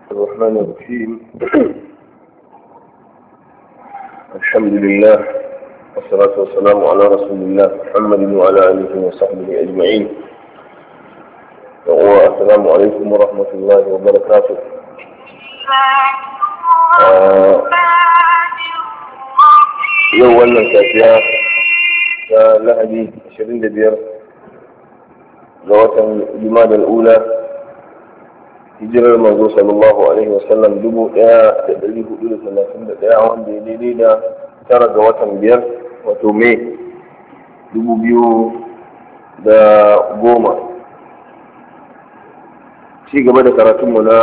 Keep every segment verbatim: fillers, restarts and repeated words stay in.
الرحمن الرحيم. الحمد لله والصلاة والسلام على رسول الله محمد وعلى آله وصحبه أجمعين. والسلام عليكم ورحمة الله وبركاته. يوم wannan safiya ta Lahadi ashirin da biyar ga watan Jumada al-Ula, hijirar manzo sallallahu alaihi wasallam dubu ɗaya da ɗari hudu da talatin da ɗaya, wanda ya daidai da tara ga watan biyar wato Mai dubu biyu da goma. Ci gaba da karatunmu na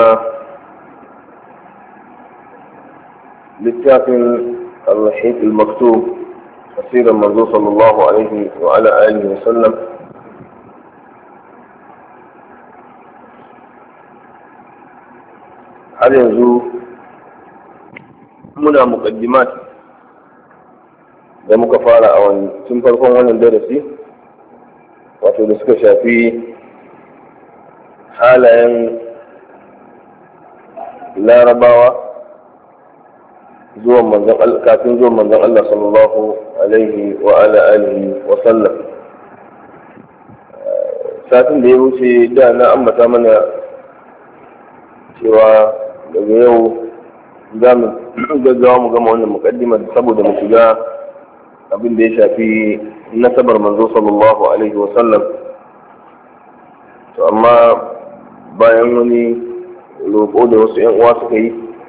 littafin al-Rahik al-Maktub, tafsirin manzo sallallahu alaihi wa ala alihi wa sallam. har yanzu muna muqaddimat da muka fara a wani tun farkon wannan darasi, wato da suka shafi halayen larabawa zuwan manzon Allah, kafin zuwan manzon Allah sallallahu alaihi wa ala alihi wa sallam. Satin da ya wuce da na ambata mana cewa daga yau za mu gaggawa mu gama wannan mukaddimar saboda mu shiga abin da ya shafi nasabar manzo sallallahu alaihi wa sallam. To amma bayan wani roƙo da wasu 'yan uwa suka yi,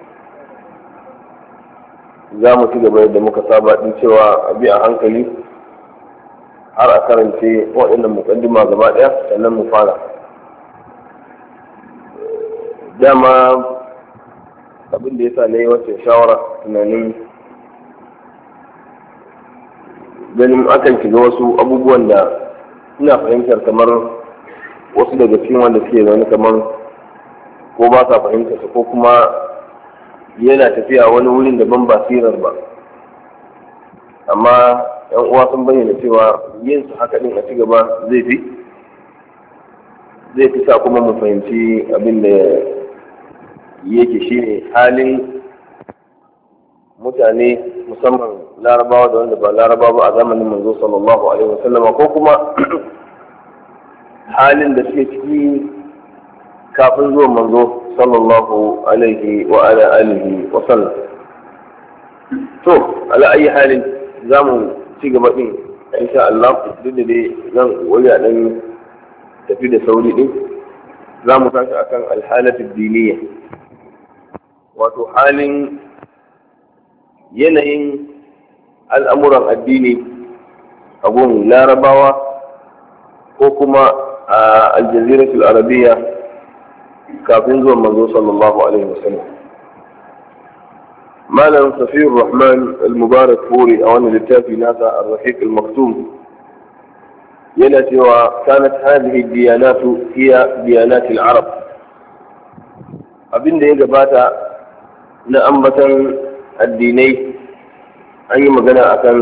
za mu ci gaba da muka saba din cewa a bi a hankali har a karance waɗannan mukaddima gaba ɗaya sannan mu fara. Dama abin da ya sa na yi wacce shawara tunanin ganin akan shiga wasu abubuwan da ina fahimtar kamar wasu daga cikin wanda suke zaune kamar ko ba sa fahimtar su, ko kuma yana tafiya wani wurin da ban basirar ba, amma yan uwa sun bayyana cewa yin su haka din a ci gaba zai fi zai fi sa kuma mu fahimci abin da yake shi ne halin mutane, musamman larabawa da wanda ba larabawa ba a zamanin manzo sallallahu alaihi wasallama, ko kuma halin da suke ciki kafin zuwan manzo sallallahu alaihi wa ala alihi wa sallam. To ala ayi halin za mu ci gaba din insha Allah, duk da dai zan wani a dan tafi da sauri din. Za mu tashi akan alhalatu diniya, wato halin yanayin al'amuran addini a gun larabawa ko kuma a aljaziratul arabiya kafin zuwan manzo sallallahu alaihi wasallam. malam safiyur rahman al-mubarak furi a wani littafi nasa ar-rahiq al-maktum yana cewa kanat hadhihi diyanatu hiya diyanat al-arab. abin da ya gabata na ambatan addinai an yi magana akan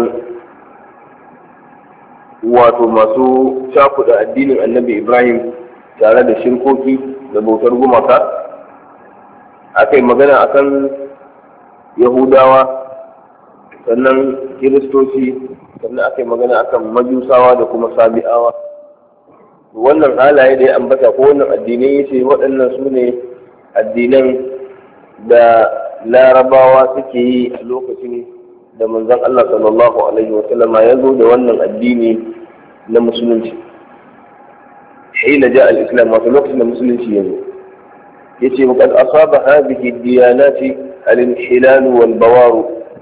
wato masu cakuɗa addinin annabi Ibrahim tare da shirkoki da bautar gumaka. Aka yi magana akan Yahudawa, sannan Kiristoci, sannan aka yi magana akan Majusawa da kuma Sabi'awa. Wannan halaye da ya ambata ko wannan addinai yace waɗannan su ne addinan da larabawa suke yi a lokacin da manzon Allah sallallahu alaihi wa sallama ya zo da wannan addini na musulunci. hina ja al-islam, wato lokacin da musulunci ya zo. yace qad asaba hadhihi diyanati al-inhilal wal bawar,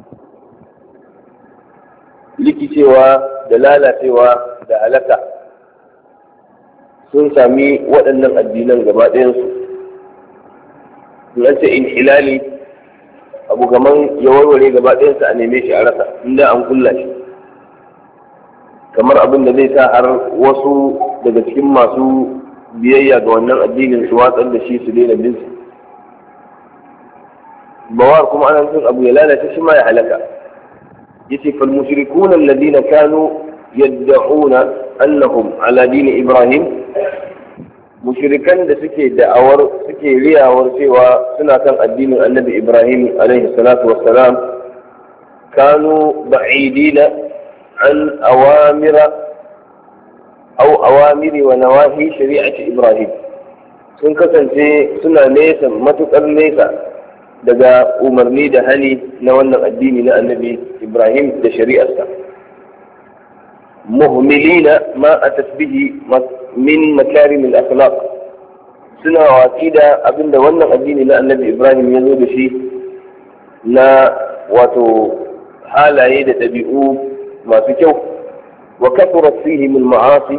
likicewa da lalacewa da halaka sun sami waɗannan addinan gaba ɗayansu. in ce inhilali abu gaman ya warware gaba ɗayansa a neme shi a rasa inda an kulla shi, kamar abin da zai sa har wasu daga cikin masu biyayya ga wannan addinin su watsar da shi su daina bin su. bawar kuma ana nufin abu ya lalace shi ma ya halaka. yace fal mushrikuna alladhina kanu yad'una annahum ala dini ibrahim, mushrikan da suke da'awar suke riyawar cewa suna kan addinin annabi Ibrahim alaihi salatu wassalam kanu ba'idina an awamira aw awamiri wa nawahi shari'ati Ibrahim, sun kasance suna nesa matukar nesa daga umarni da hali na wannan addini na annabi Ibrahim da shari'arsa. muhmilina ma atat bihi min makarim al-akhlaq, suna watsi da abinda wannan addini na annabi Ibrahim ya zo da shi na wato halaye da ɗabi'u masu kyau. wa kathurat fihim al-ma'asi,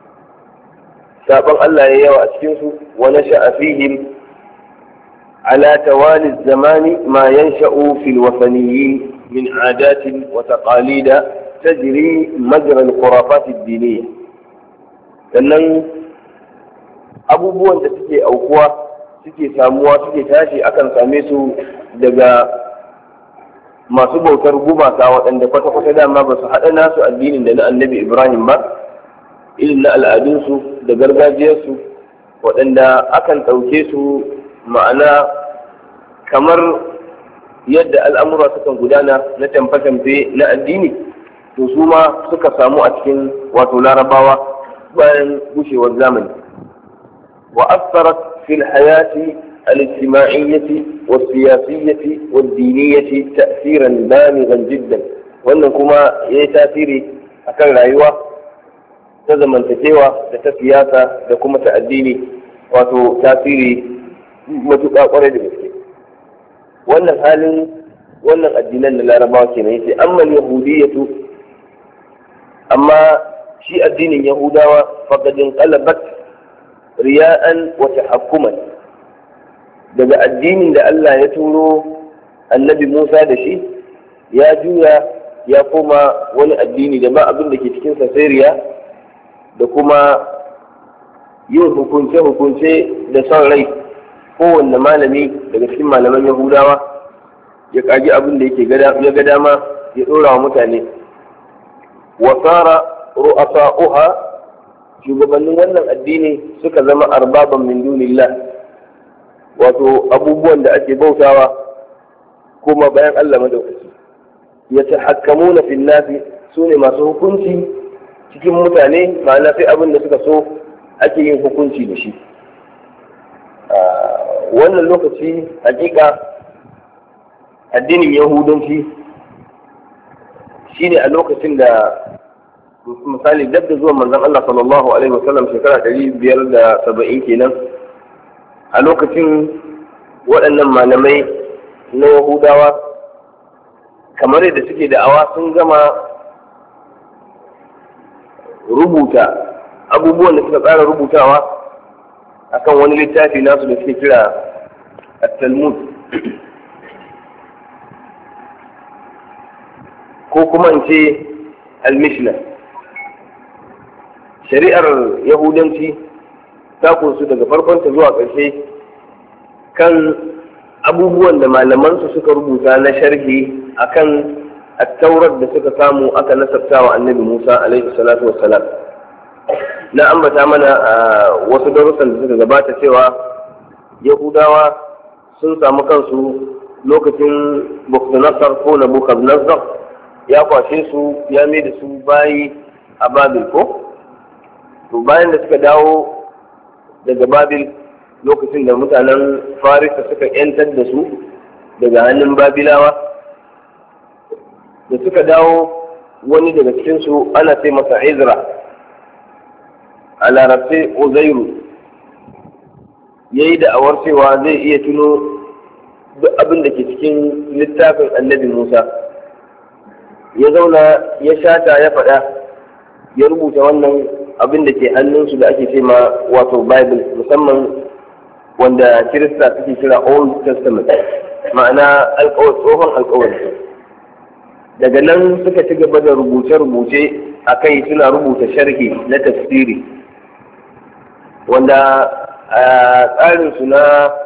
saban Allah ya yawa a cikin su. wa nasha'a fihim ala tawali az-zamani ma yansha'u fi al-wathaniyin min 'adatin wa taqalida tajri majra al-khurafat ad-diniyya. sannan abubuwan da suke aukuwa suke samuwa suke tashi akan same su daga masu bautar gumaka waɗanda kwata-kwata dama ba su haɗa nasu addinin da na annabi Ibrahim ba, irin na al'adunsu da gargajiyarsu, waɗanda akan ɗauke su ma'ana kamar yadda al'amura sukan gudana na tamfe-tamfe na addini, to su ma suka samu a cikin wato larabawa bayan gushewar zamani. wa asarat fil hayati al-ijtima'iyyati was-siyasiyyati wad-diniyyati ta'siran balighan jiddan, wannan kuma yayi tasiri akan rayuwa ta zamantakewa da ta siyasa da kuma ta addini, wato tasiri matuƙa ƙwarai da gaske. wannan halin wannan addinan na larabawa kenan yace amma al-yahudiyyatu, amma shi addinin yahudawa faqad inqalabat riya'an wa tahakkuman, daga addinin da Allah ya turo annabi Musa da shi ya juya ya koma wani addini da ba abin da ke cikin sa sai riya da kuma yin hukunce-hukunce da son rai. kowanne malami daga cikin malaman yahudawa ya kaji abin da yake ya ga dama ya dora wa mutane. wasara ru'asa'uha, shugabannin wannan addini suka zama arbaban min dunillah, wato abubuwan da ake bautawa kuma bayan Allah madaukaki. yatahakkamuna fil nasi, sune masu hukunci cikin mutane, ma'ana sai abin da suka so ake yin hukunci da shi. wannan lokaci hakika addinin yahudanci shine a lokacin da misali dab da zuwan manzon Allah sallallahu alaihi wasallam shekara ɗari biyar da saba'in kenan, a lokacin waɗannan malamai na yahudawa kamar yadda suke da'awa sun gama rubuta abubuwan da suka tsara rubutawa akan wani littafi nasu da suke kira at-Talmud, ko kuma in ce al-Mishnah. shari'ar yahudanci ta kunsu daga farkon ta zuwa ƙarshe kan abubuwan da malamansu suka rubuta na sharhi akan at-Taurat da suka samu aka nasabtawa annabi Musa alaihi salatu wassalam. na ambata mana a wasu darussan da suka gabata cewa yahudawa sun samu kansu lokacin Bukhtanassar ko Nabucodonosor ya kwashe su ya mai da su bayi a Babil ko? to bayan da suka dawo daga Babil, lokacin da mutanen Farisa suka yantar da su daga hannun Babilawa, da suka dawo wani daga cikinsu ana ce masa Ezra, a larabce Uzairu, ya yi da'awar cewa zai iya tuno duk abin da ke cikin littafin annabi Musa. Ya zauna ya shata ya faɗa ya rubuta wannan abin da ke hannunsu da ake ce ma wato Bible, musamman wanda Kirista suke kira Old Testament, ma'ana tsohon alkawari. Daga nan suka ci gaba da rubuce-rubuce a kai, suna rubuta sharhi na tafsiri, wanda a tsarinsu na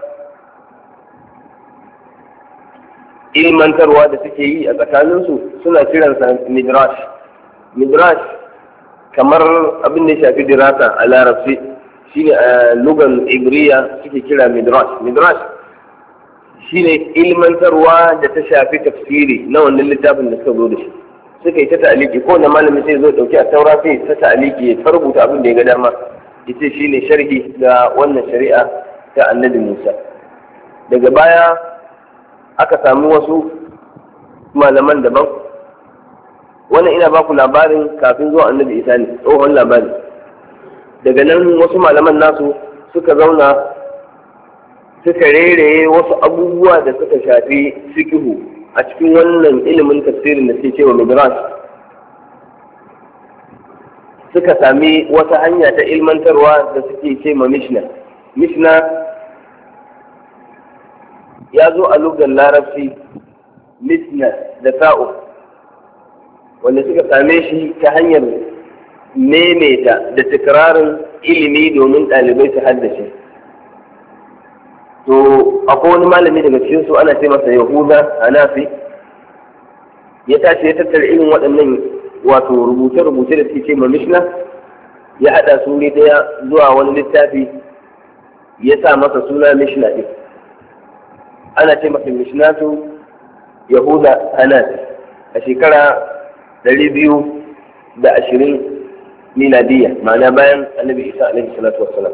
ilmantarwa da suke yi a tsakaninsu suna kiransa midrash. Midrash kamar abin da ya shafi dirasa a larabci shine a lugan ibriya suke kira midrash. Midrash shine ilmantarwa da ta shafi tafsiri na wannan littafin da suka zo da shi, suka yi ta ta'aliki. ko na malami sai zo dauki a taura sai ta ta'aliki ya rubuta abin da ya ga dama, ita shine sharhi ga wannan shari'a ta annabi Musa. Daga baya aka samu wasu malaman daban, wannan ina baku labarin kafin zuwa annabi Isa ne, tsohon labari. Daga nan wasu malaman nasu suka zauna suka rereye wasu abubuwa da suka shafi fiqhu a cikin wannan ilimin tafsirin da suke cewa midrash. Suka sami wata hanya ta ilmantarwa da suke ce ma mishna. Mishna ya zo a lugar larabci mishna da sa'u, wanda suka same shi ta hanyar maimaita da tikirarin ilimi domin ɗalibai su haddace. To akwai wani malami daga cikin su ana ce masa Yahuda Hanafi, ya tashi ya tattara irin waɗannan wato rubuce-rubuce da suke ce ma mishna, ya haɗa su ne ɗaya zuwa wani littafi ya sa masa suna mishna ɗin. Ana ce masa mishnatu Yahuda Hanafi a shekara ɗari biyu da ashirin miladiyya, ma'ana bayan annabi Isa alaihi salatu wassalam.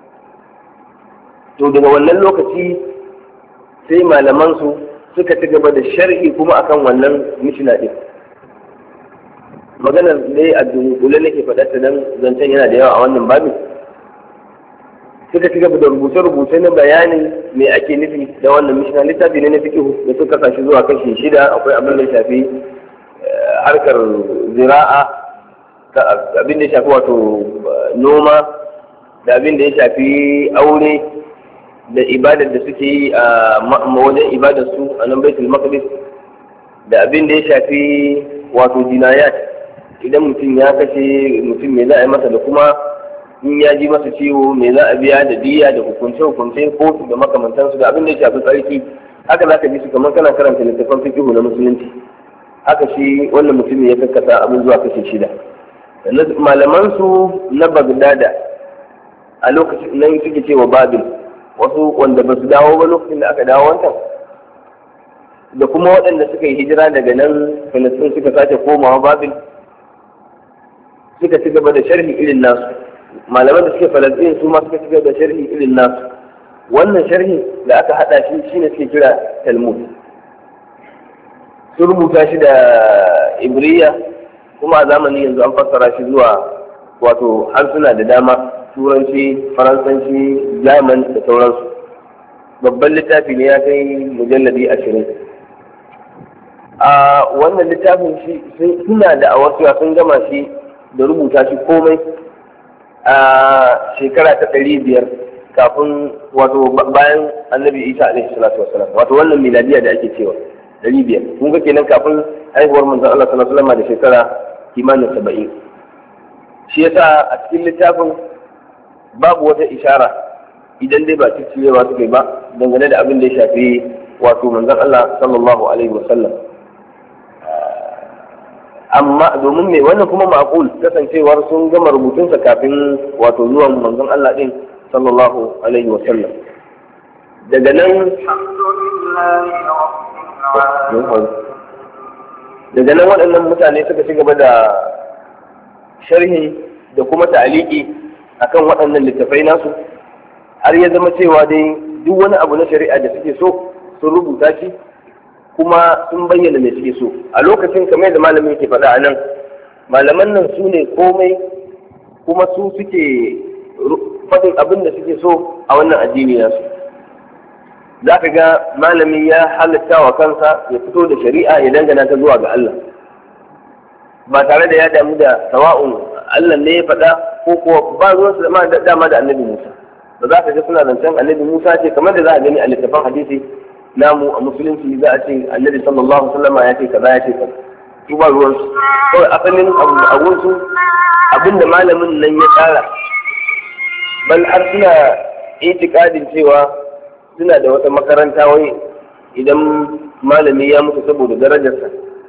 To daga wannan lokaci sai malamansu suka ci gaba da sharhi kuma akan wannan mishna din. Maganar dai a dunkule nake faɗa ta dan zancen yana da yawa a wannan babin. Suka ci gaba da rubuce-rubuce na bayanin me ake nufi da wannan mishna. Littafi ne na fiqh da suka kashi zuwa kashi shida. Akwai abin da shafi harkar zira'a, abin da ya shafi wato noma, da abin da ya shafi aure, da ibadar da suke yi a wajen ibadar su a nan Baitul Maqdis, da abin da ya shafi wato jinayat, idan mutum ya kashe mutum me za a yi masa, da kuma in ya ji masa ciwo me za a biya, da diya, da hukunce hukunce kotu da makamantansu, da abin da ya shafi tsarki. Haka za ka ji su kamar kana karanta littattafan fiqh na musulunci. Haka shi wannan mutumin ya kakkasa abin zuwa kashe shida. Malaman su na Bagdada a lokacin nan suke cewa Babil, wasu wanda ba su dawo ba lokacin da aka dawo wancan, da kuma waɗanda suka yi hijira daga nan Filistin suka sake komawa Babil, suka ci gaba da sharhi irin nasu. Malaman da suke Filistin su ma suka ci gaba da sharhi irin nasu. Wannan sharhi da aka haɗa shi shine suke kira Talmud. Sun rubuta shi da Ibriya, kuma a zamani yanzu an fassara shi zuwa wato harsuna da dama, Turanci, Faransanci, German da sauransu. Babban littafi ne ya kai mujalladi ashirin. A wannan littafin shi suna da a wasu sun gama shi da rubuta shi komai a shekara ta ɗari biyar kafin wato bayan annabi Isa alaihi salatu wassalam, wato wannan miladiya da ake cewa ɗari biyar. Kun ga kenan kafin haihuwar manzon Allah sallallahu alaihi wasallam da shekara kimanin saba'in. Shi yasa a cikin littafin babu wata ishara, idan dai ba cicciyewa suka yi ba, dangane da abin da ya shafi wato manzon Allah sallallahu alaihi wasallam. Amma domin me wannan kuma ma'qul kasancewar sun gama rubutunsa kafin wato zuwan manzon Allah din sallallahu alaihi wasallam. Daga nan daga nan waɗannan mutane suka ci gaba da sharhi da kuma ta'aliki akan waɗannan littafai nasu, har ya zama cewa dai duk wani abu na shari'a da suke so sun rubuta shi kuma sun bayyana me suke so. A lokacin kamar da malamin ke faɗa a nan, malaman nan su ne komai, kuma su suke faɗin abin da suke so a wannan addini nasu. Za ka ga malami ya halatta wa kansa ya fito da shari'a ya dangana ta zuwa ga Allah, ba tare da ya damu da sawa'un Allah ne ya faɗa ko kuwa ba ruwan su da dama da annabi Musa. Da za ka ga suna zancen annabi Musa ce, kamar da za a gani a littafin hadisi namu a musulunci, za a ce annabi sallallahu alaihi wasallam ya ce kaza ya ce kaza. Su ba ruwan su, kawai asalin abun su abinda malamin nan ya tsara. Bal har suna itikadin cewa suna da wata makaranta wai idan malami ya mutu saboda darajarsa,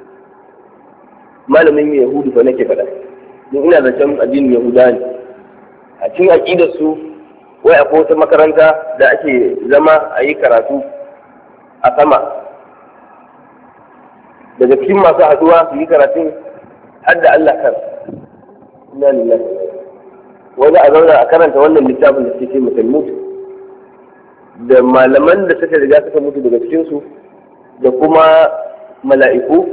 malamin yahudu fa nake faɗa, don ina zancen addinin yahuda ne, a cikin aƙidar su wai akwai wata makaranta da ake zama a yi karatu a sama, daga cikin masu haduwa su yi karatun har da Allah kan inna lillahi wanda a zauna a karanta wannan littafin da suke ce mutum da malaman da suka riga suka mutu daga cikinsu da kuma mala'iku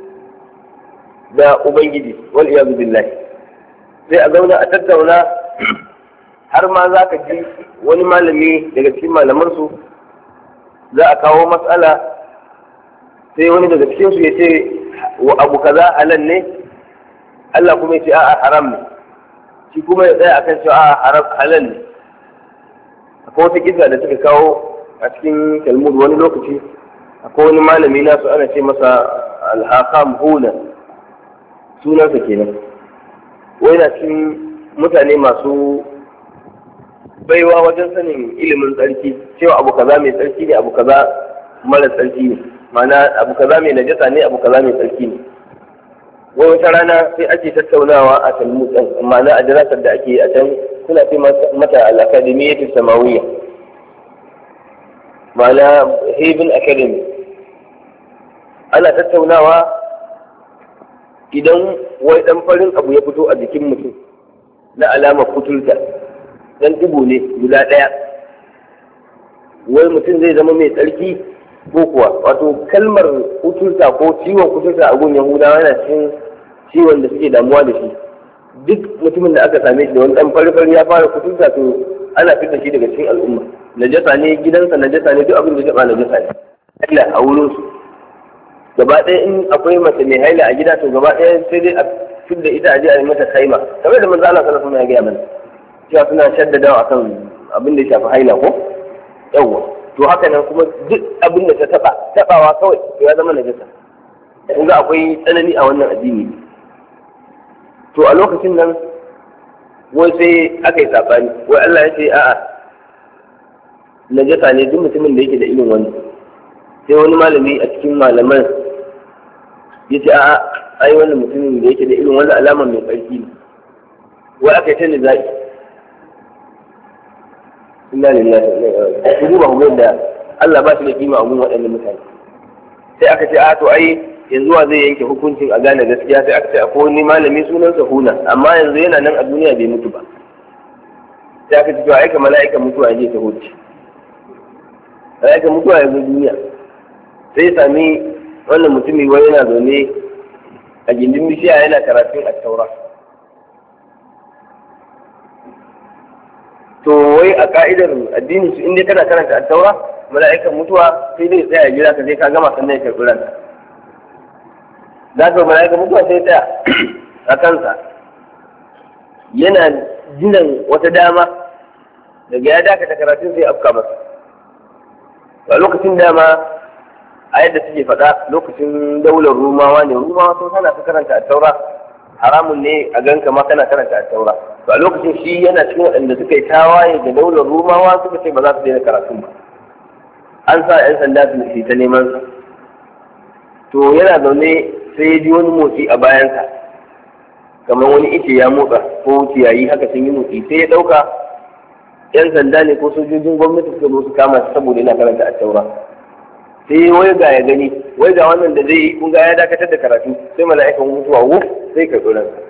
da ubangiji wal iyadu billahi, sai a zauna a tattauna har ma za ka ji wani malami daga cikin malamansu za a kawo matsala sai wani daga cikinsu ya ce wa abu kaza halal ne, Allah kuma ya ce a'a haram ne, shi kuma ya tsaya akan cewa a'a haram halal ne. Akwai wata kisa da suka kawo a cikin Talmud wani lokaci, akwai wani malami nasu ana ce masa al-Hakam Huna sunansa kenan, wai na cikin mutane masu baiwa wajen sanin ilimin tsarki, cewa abu kaza mai tsarki ne, abu kaza mara tsarki ne, ma'ana abu kaza mai najasa ne, abu kaza mai tsarki ne. Wai wata rana sai ake tattaunawa a Talmud ɗin, ma'ana a dirasar da ake a can suna ce mata al-Akademiyyatu Samawiyya, ma'ana Heaven Academy. Ana tattaunawa idan wai ɗan farin abu ya fito a jikin mutum na alamar kuturta, dan dubu ne guda ɗaya, wai mutum zai zama mai tsarki ko kuwa? Wato kalmar kuturta ko ciwon kuturta a gun Yahudawa yana cikin ciwon da suke damuwa da shi. Duk mutumin da aka same shi da wani ɗan fari-fari ya fara kuturta, to ana fitar shi daga cikin al'umma. Najasa ne, gidansa najasa ne, duk abin da taɓa najasa ne. Allah a wurin su gaba ɗaya, in akwai mace mai haila a gida to gaba ɗaya sai dai a fidda ita a je a yi mata kaima, kamar da manzo Allah sallallahu alaihi wasallam ya gaya mana cewa suna shaddadawa akan abin da ya shafi haila ko yawwa. To haka nan kuma duk abin da ta taba tabawa kawai to ya zama najasa. Kun ga akwai tsanani a wannan addini. To a lokacin nan wai sai aka yi sabani, wai Allah ya ce a'a najasa ne duk mutumin da yake da ilimin wani. Sai wani malami a cikin malaman ya ce a'a ai wannan mutumin da yake da ilimin wani alama mai tsarki ne. Wai aka yi ta nizai. Inna lillahi wa inna ilaihi raji'un. Ku duba ku da Allah ba shi da kima a gurin waɗannan mutane. Sai aka ce a to ai yanzu wa zai yanke hukuncin a gane gaskiya, sai aka ce akwai wani malami sunansa Huna, amma yanzu yana nan a duniya bai mutu ba. Sai aka ce to aika mala'ikan mutuwa ya je ta huce. Mala'ikan mutuwa ya zo duniya. Sai ya sami wannan mutumi wai yana zaune a gindin bishiya yana karatun at-Taura. To wai a ka'idar addinin su inda kana karanta at-Taura, mala'ikan mutuwa sai dai tsaya jira ka sai ka gama sannan ya karɓi ranka. Da ka mala'ikan mutuwa sai tsaya a kansa yana jinan wata dama, daga ya dakata karatun sai afka masa. A lokacin dama a yadda suke faɗa lokacin daular Rumawa ne, Rumawa sun hana su karanta at-Taura, haramun ne a ganka ma kana karanta at-Taura. To a lokacin shi yana cikin waɗanda suka yi tawaye da daular Rumawa suka ce ba za su daina karatu ba. An sa 'yan sanda su yi ta neman sa. To yana zaune sai ya ji wani motsi a bayansa, kamar wani ice ya motsa ko ciyayi haka sun yi motsi, sai ya ɗauka 'yan sanda ne ko sojojin gwamnati suka zo su kama shi saboda yana karanta at-Taura. Sai wai ga ya gani, wai ga wannan da zai yi kun ga ya dakatar da karatu, sai mala'ikan mutuwa wuf sai ka tsoron sa.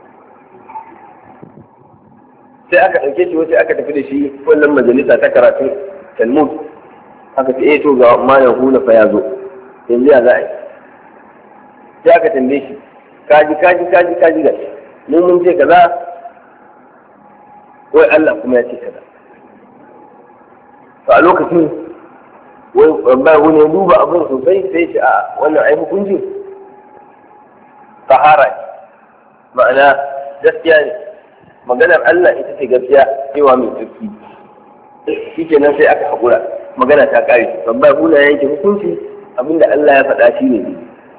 Sai aka ɗauke shi wace aka tafi da shi wannan majalisa ta karatun Talmud, aka ce eh to ga ma ya hula fa ya zo, yanzu ya za a yi. Sai aka tambaye shi kaji kaji kaji kaji ga shi mun mun ce kaza, wai Allah kuma ya ce kaza. To a lokacin wai ba wani ya duba abin sosai sai shi a wannan ai hukuncin tahara ne, ma'ana gaskiya ne, maganar Allah ita ce gaskiya cewa mai tsarki. Shi kenan sai aka haƙura, magana ta ƙare, babba hula ya yanke hukunci abinda Allah ya faɗa shi ne.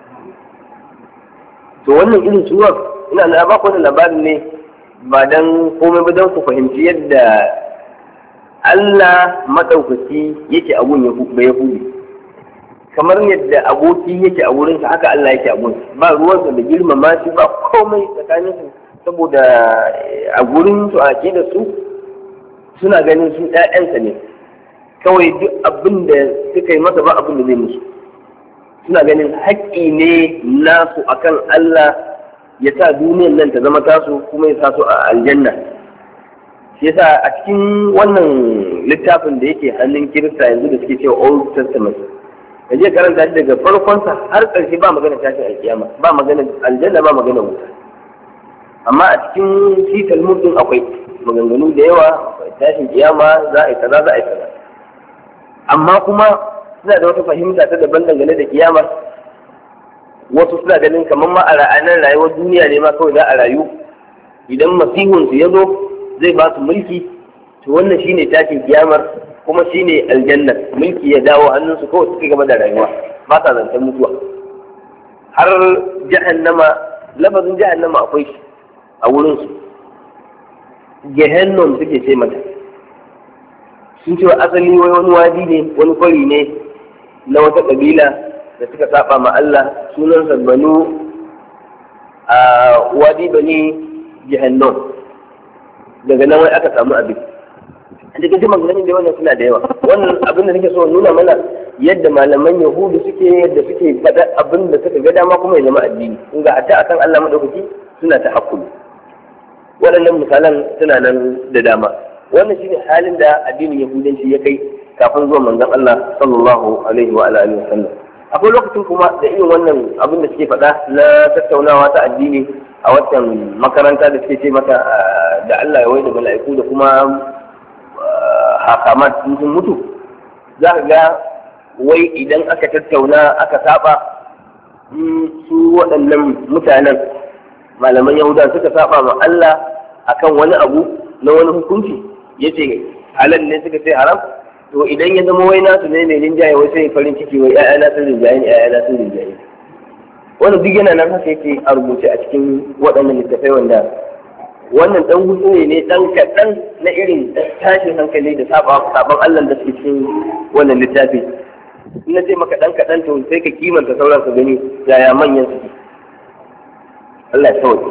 To wannan irin suwar ina na ba ku wannan labarin ne ba dan komai ba don ku fahimci yadda Allah maɗaukaki yake a gun ba Yahudi, kamar yadda aboki yake a wurinsa haka Allah yake a gun, ba ruwansa da girmama shi ba komai tsakaninsu, saboda a gurin su a da su suna ganin su ƴaƴansa ne kawai, duk abin da suka yi masa ba abin da zai musu. Suna ganin haƙƙi ne nasu akan Allah ya sa duniyar nan ta zama tasu kuma ya sa su a aljanna. Shi yasa a cikin wannan littafin da yake hannun Kirista yanzu da suke cewa Old Testament, ka je karanta shi daga farkonsa har ƙarshe ba magana tashin alkiyama, ba magana aljanna, ba magana wuta. Amma a cikin shi Talmud din akwai maganganu da yawa, tashin kiyama za a yi kaza za a yi kaza. Amma kuma suna da wata fahimta ta daban dangane da kiyama. Wasu suna ganin kamar ma a ra'anar rayuwar duniya ne ma kawai za a rayu, idan masihunsu ya zo zai ba su mulki, to wannan shine tashin kiyamar kuma shine aljanna, mulki ya dawo hannunsu kawai suke gaba da rayuwa, ba sa zancen mutuwa. Har jahannama, lafazin jahannama akwai shi a wurinsu, gehennon suke ce mata. Sun ce wa asali wai wani wadi ne, wani kwari ne na wata kabila da suka saba ma Allah, sunansa banu a wadi bani gehennon. Daga nan wai aka samu abin. A cikin jima ganin da wannan suna da yawa. Wannan abin da nake so nuna mana yadda malaman Yahudu suke, yadda suke faɗa abin da suka ga dama kuma ya zama addini. In ga hatta akan Allah madaukaki suna ta hakuri. Waɗannan misalan suna nan da dama. Wannan shine halin da addinin Yahudanci ya kai kafin zuwan manzon Allah sallallahu alaihi wa alihi wa sallam. Akwai lokacin kuma da irin wannan abin da suke faɗa na tattaunawa ta addini a watan makaranta da suke ce mata da Allah ya waida mala'iku da kuma hakamat sun mutu, za ka ga wai idan aka tattauna aka saba su waɗannan mutanen malaman Yahuda suka saba ma Allah akan wani abu na wani hukunci, yace halal ne suka ce haram, to idan ya zama wai nasu ne mai rinjaye wai sai farin ciki wai ƴaƴana sun rinjaye ne, ƴaƴana sun rinjaye. Wannan duk yana nan haka yake a rubuce a cikin waɗannan littattafai, wanda wannan dan hutsune ne dan kaɗan na irin tashin hankali da sabon Allah da suke cikin wannan littafi. In na ce maka dan kaɗan to sai ka kimanta sauran ka gani yaya manyan su. Allah ya sauke.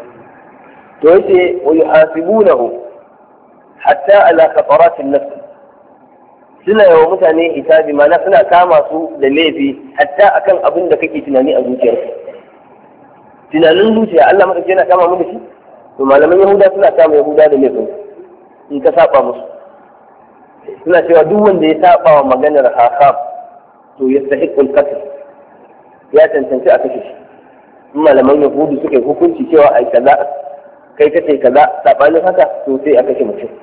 To yace wa yuhasibunahu hatta ala khafaratin nafs, suna yawa mutane hisabi, mana suna kama su da laifi hatta akan abin da kake tunani a zuciyarka. Tunanin zuciya Allah maka yana kama mu da shi. To malaman Yahuda suna kama Yahuda da laifin in ka saba musu. Suna cewa duk wanda ya saba wa maganar hakam to yastahiqul qatl, ya tantance a kashe shi. In malaman Yahudu suka yi hukunci cewa ai kaza kai kace kaza sabanin haka to sai a kashe mutum.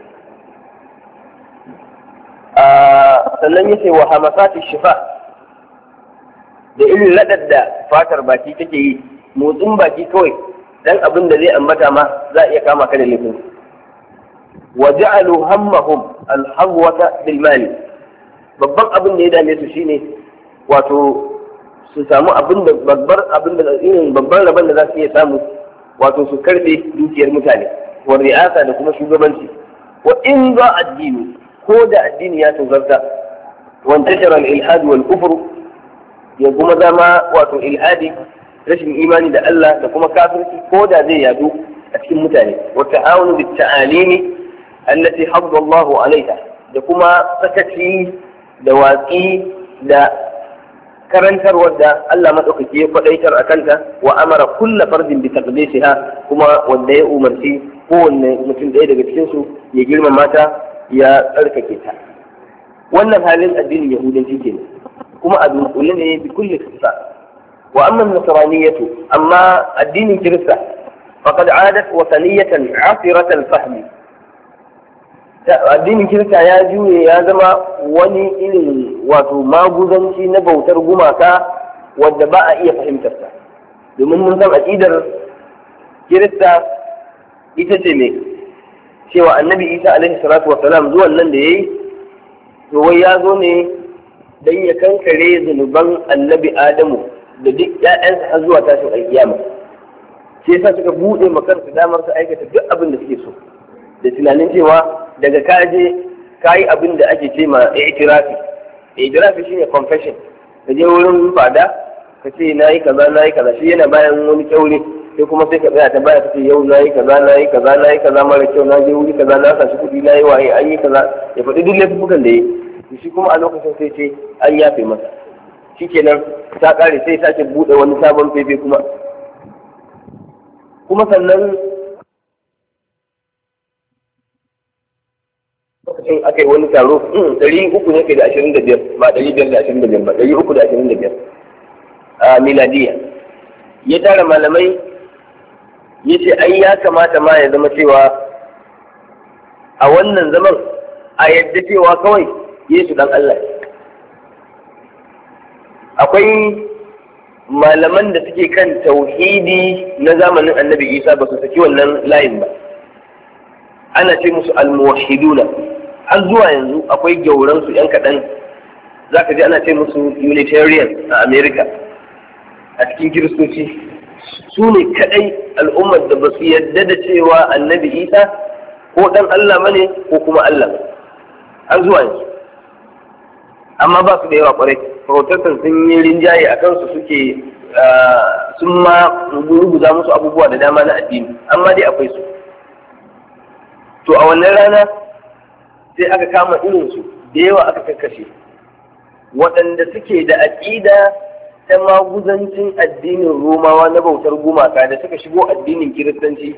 Sannan yace wa hamasati shifa, da irin ladar da fatar baki take yi, motsin baki kawai dan abin da zai ambata ma za a iya kama ka da laifin. Wa ja'alu hammahum al-hawwata bil mali, babban abin da ya dame su shine wato su samu abin da babbar abin da irin babban rabon da za su iya samu, wato su karbe dukiyar mutane, wa ri'asa da kuma shugabanci. Wa in za addini, ko da addini ya tozarta, wa intashara al-ilhad wal kufr, ya kuma zama wato ilhadi, rashin imani da Allah da kuma kafirci ko da zai yadu a cikin mutane. Wa ta'awunu bit ta'alimi allati hadda Allahu alaiha, da kuma sakaci da watsi da karantarwar da Allah madaukaki ya faɗaitar a kanta. Wa amara kulla fardin bi taqdisiha, kuma wanda ya umarci kowanne mutum ɗaya daga cikin su ya girmama ta, ya tsarkake ta. Wannan halin addinin Yahudanci kenan, kuma a dunkule ne bi kulli kisa. Wa amma nasraniyatu, amma addinin Kirista faqad adat wataniyatan asirat al-fahm, addinin Kirista ya juye ya zama wani irin wato maguzanci na bautar gumaka wadda ba a iya fahimtar ta. Domin mun san aqidar Kirista ita ce me, cewa annabi Isa alaihi salatu wassalam zuwan nan da yayi, to wai ya zo ne dan ya kankare zunuban annabi Adamu da duk ƴaƴansa har zuwa tashin alkiyama. Sai yasa suka buɗe ma kansu damar su aikata duk abin da suke so, da tunanin cewa daga kaje kayi abin da ake ce ma i'tirafi. I'tirafi shine confession. Ka je wurin fada ka ce nayi kaza nayi kaza, shi yana bayan wani kyaure sai kuma sai ka tsaya ta baya ta ce yau na yi kaza na yi kaza na yi kaza mara kyau na je wuri kaza na sashi kuɗi na yi waye an yi kaza ya faɗi duk laifukan da ya yi shi kuma a lokacin sai ce an yafe masa shikenan ta ƙare sai sake buɗe wani sabon fefe kuma kuma sannan lokacin aka yi wani taro ɗari uku ne kai da ashirin da biyar ba ɗari biyar da ashirin da biyar ba ɗari uku da ashirin da biyar a miladiya ya tara malamai ya ce ai ya kamata ma ya zama cewa a wannan zaman a yadda cewa kawai Yesu dan Allah akwai malaman da suke kan tauhidi na zamanin annabi Isa ba su saki wannan layin ba ana ce musu almuwahhiduna har zuwa yanzu akwai gyauransu yan kaɗan za ka ji ana ce musu Unitarian a America a cikin kiristoci su ne kaɗai al'ummar da ba su yarda da cewa annabi Isa ko ɗan Allah bane ko kuma Allah har zuwa yanzu amma ba su da yawa kwarai protestant sun yi rinjaye a kansu suke sun ma ruguza musu abubuwa da dama na addini amma dai akwai su to a wannan rana sai aka kama irinsu da yawa aka kakkashe waɗanda suke da aƙida ta maguzancin addinin romawa na bautar gumaka da suka shigo addinin kiristanci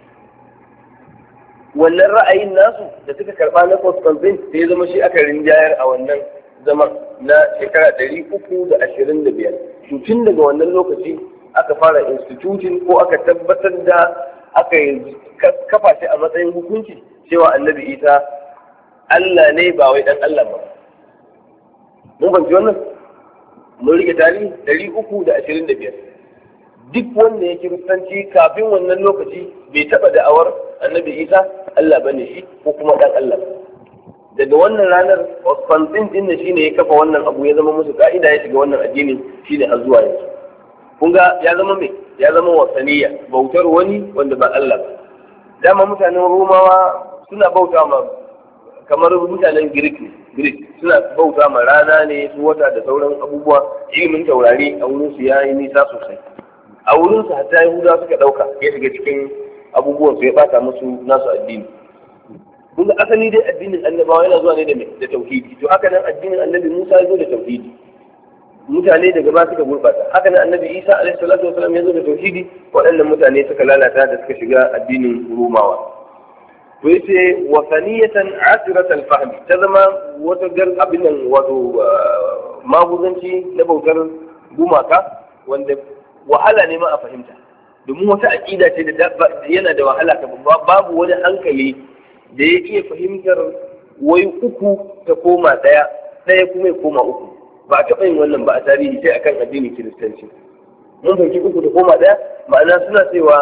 wannan ra'ayin nasu da suka karɓa na Constantine sai ya zama shi aka rinjayar a wannan zaman na shekara ɗari uku da ashirin da biyar tun daga wannan lokaci aka fara institution ko aka tabbatar da aka kafa shi a matsayin hukunci cewa annabi Isa Allah ne ba wai dan Allah ba mun fahimci wannan mun rike tarihi ɗari uku da ashirin da biyar duk wanda ya kiristanci kafin wannan lokaci bai taɓa da'awar annabi Isa Allah bane shi ko kuma dan Allah daga wannan ranar Constantine din ne shine ya kafa wannan abu ya zama musu ka'ida ya shiga wannan addini shine har zuwa yanzu kun ga ya zama me ya zama wasaniya bautar wani wanda ba Allah ba dama mutanen Romawa suna bauta ma kamar mutanen Greek ne Greek suna bauta ma rana ne su wata da sauran abubuwa ilimin taurari a wurin su yayi nisa sosai a wurin su hatta Yahuda suka dauka ya shiga cikin abubuwan su ya bata musu nasu addini kun asali dai addinin annabawa yana zuwa ne da da tauhidi to haka nan addinin annabi Musa ya zo da tauhidi mutane daga ba suka gurbata haka nan annabi Isa alaihi salatu wasallam ya zo da tauhidi waɗannan mutane suka lalata da suka shiga addinin Romawa to yace wa saniyatan asirat al-fahm ta zama wata gar abin nan wato maguzanci na bautar gumaka wanda wahala ne ma a fahimta domin wata aqida ce da yana da wahala babu wani hankali da ya iya fahimtar wai uku ta koma ɗaya ɗaya kuma ya koma uku ba a taɓa yin wannan ba a tarihi sai akan addinin kiristanci mun fahimci uku ta koma ɗaya ma'ana suna cewa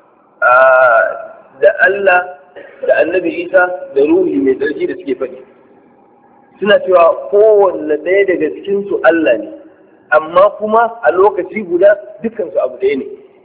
da Allah da annabi Isa da ruhi mai tsarki da suke faɗi suna cewa kowanne ɗaya daga cikinsu Allah ne amma kuma a lokaci guda dukkansu abu ɗaya ne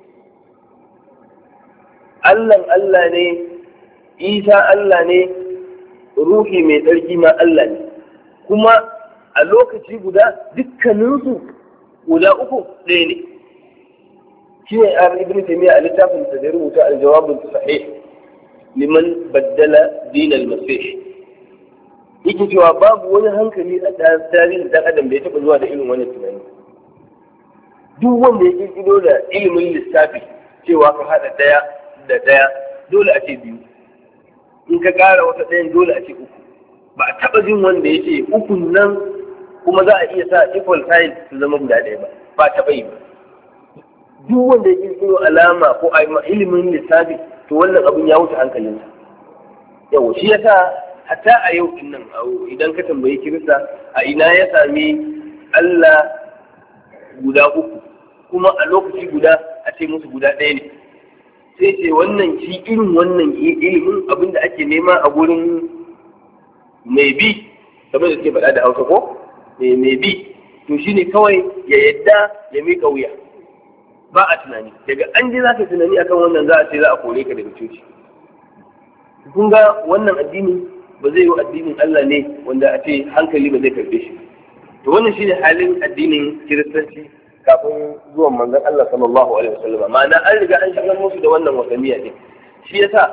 Allahn Allah ne Isa Allah ne ruhi mai tsarki ma Allah ne kuma a lokaci guda dukkaninsu guda uku ɗaya ne shi ne a ibn Taymiyyah a littafin da ya rubuta al-jawabul sahih liman baddala din al-masih yake cewa babu wani hankali a tarihin dan adam da ya taɓa zuwa da irin wani tunani duk wanda ya kirkiro da ilimin lissafi cewa ka haɗa ɗaya da ɗaya dole a ce biyu in ka ƙara wata ɗayan dole a ce uku ba a taɓa jin wanda ya ce ukun nan kuma za a iya sa equal sign su zama guda ɗaya ba ba taɓa yi ba duk wanda ya kirkiro alama ko ilimin lissafi to wannan abin ya wuce hankalinsa yau shi yasa hatta a yau din nan idan ka tambayi kirista a ina ya sami Allah guda uku kuma a lokaci guda a ce musu guda ɗaya ne sai ce wannan shi irin wannan ilimin abin da ake nema a gurin mai bi kamar da suke faɗa da hausa ko mai bi to shi ne kawai ya yadda ya miƙa wuya ba a tunani daga an je za ka tunani akan wannan za a ce za a kore ka daga coci kun ga wannan addini ba zai yi addinin Allah ne wanda a ce hankali ba zai karbe shi to wannan shine halin addinin kiristanci kafin zuwan manzon Allah sallallahu alaihi wasallam, ma'ana an riga an shigar musu da wannan wasaniya ne. Shi yasa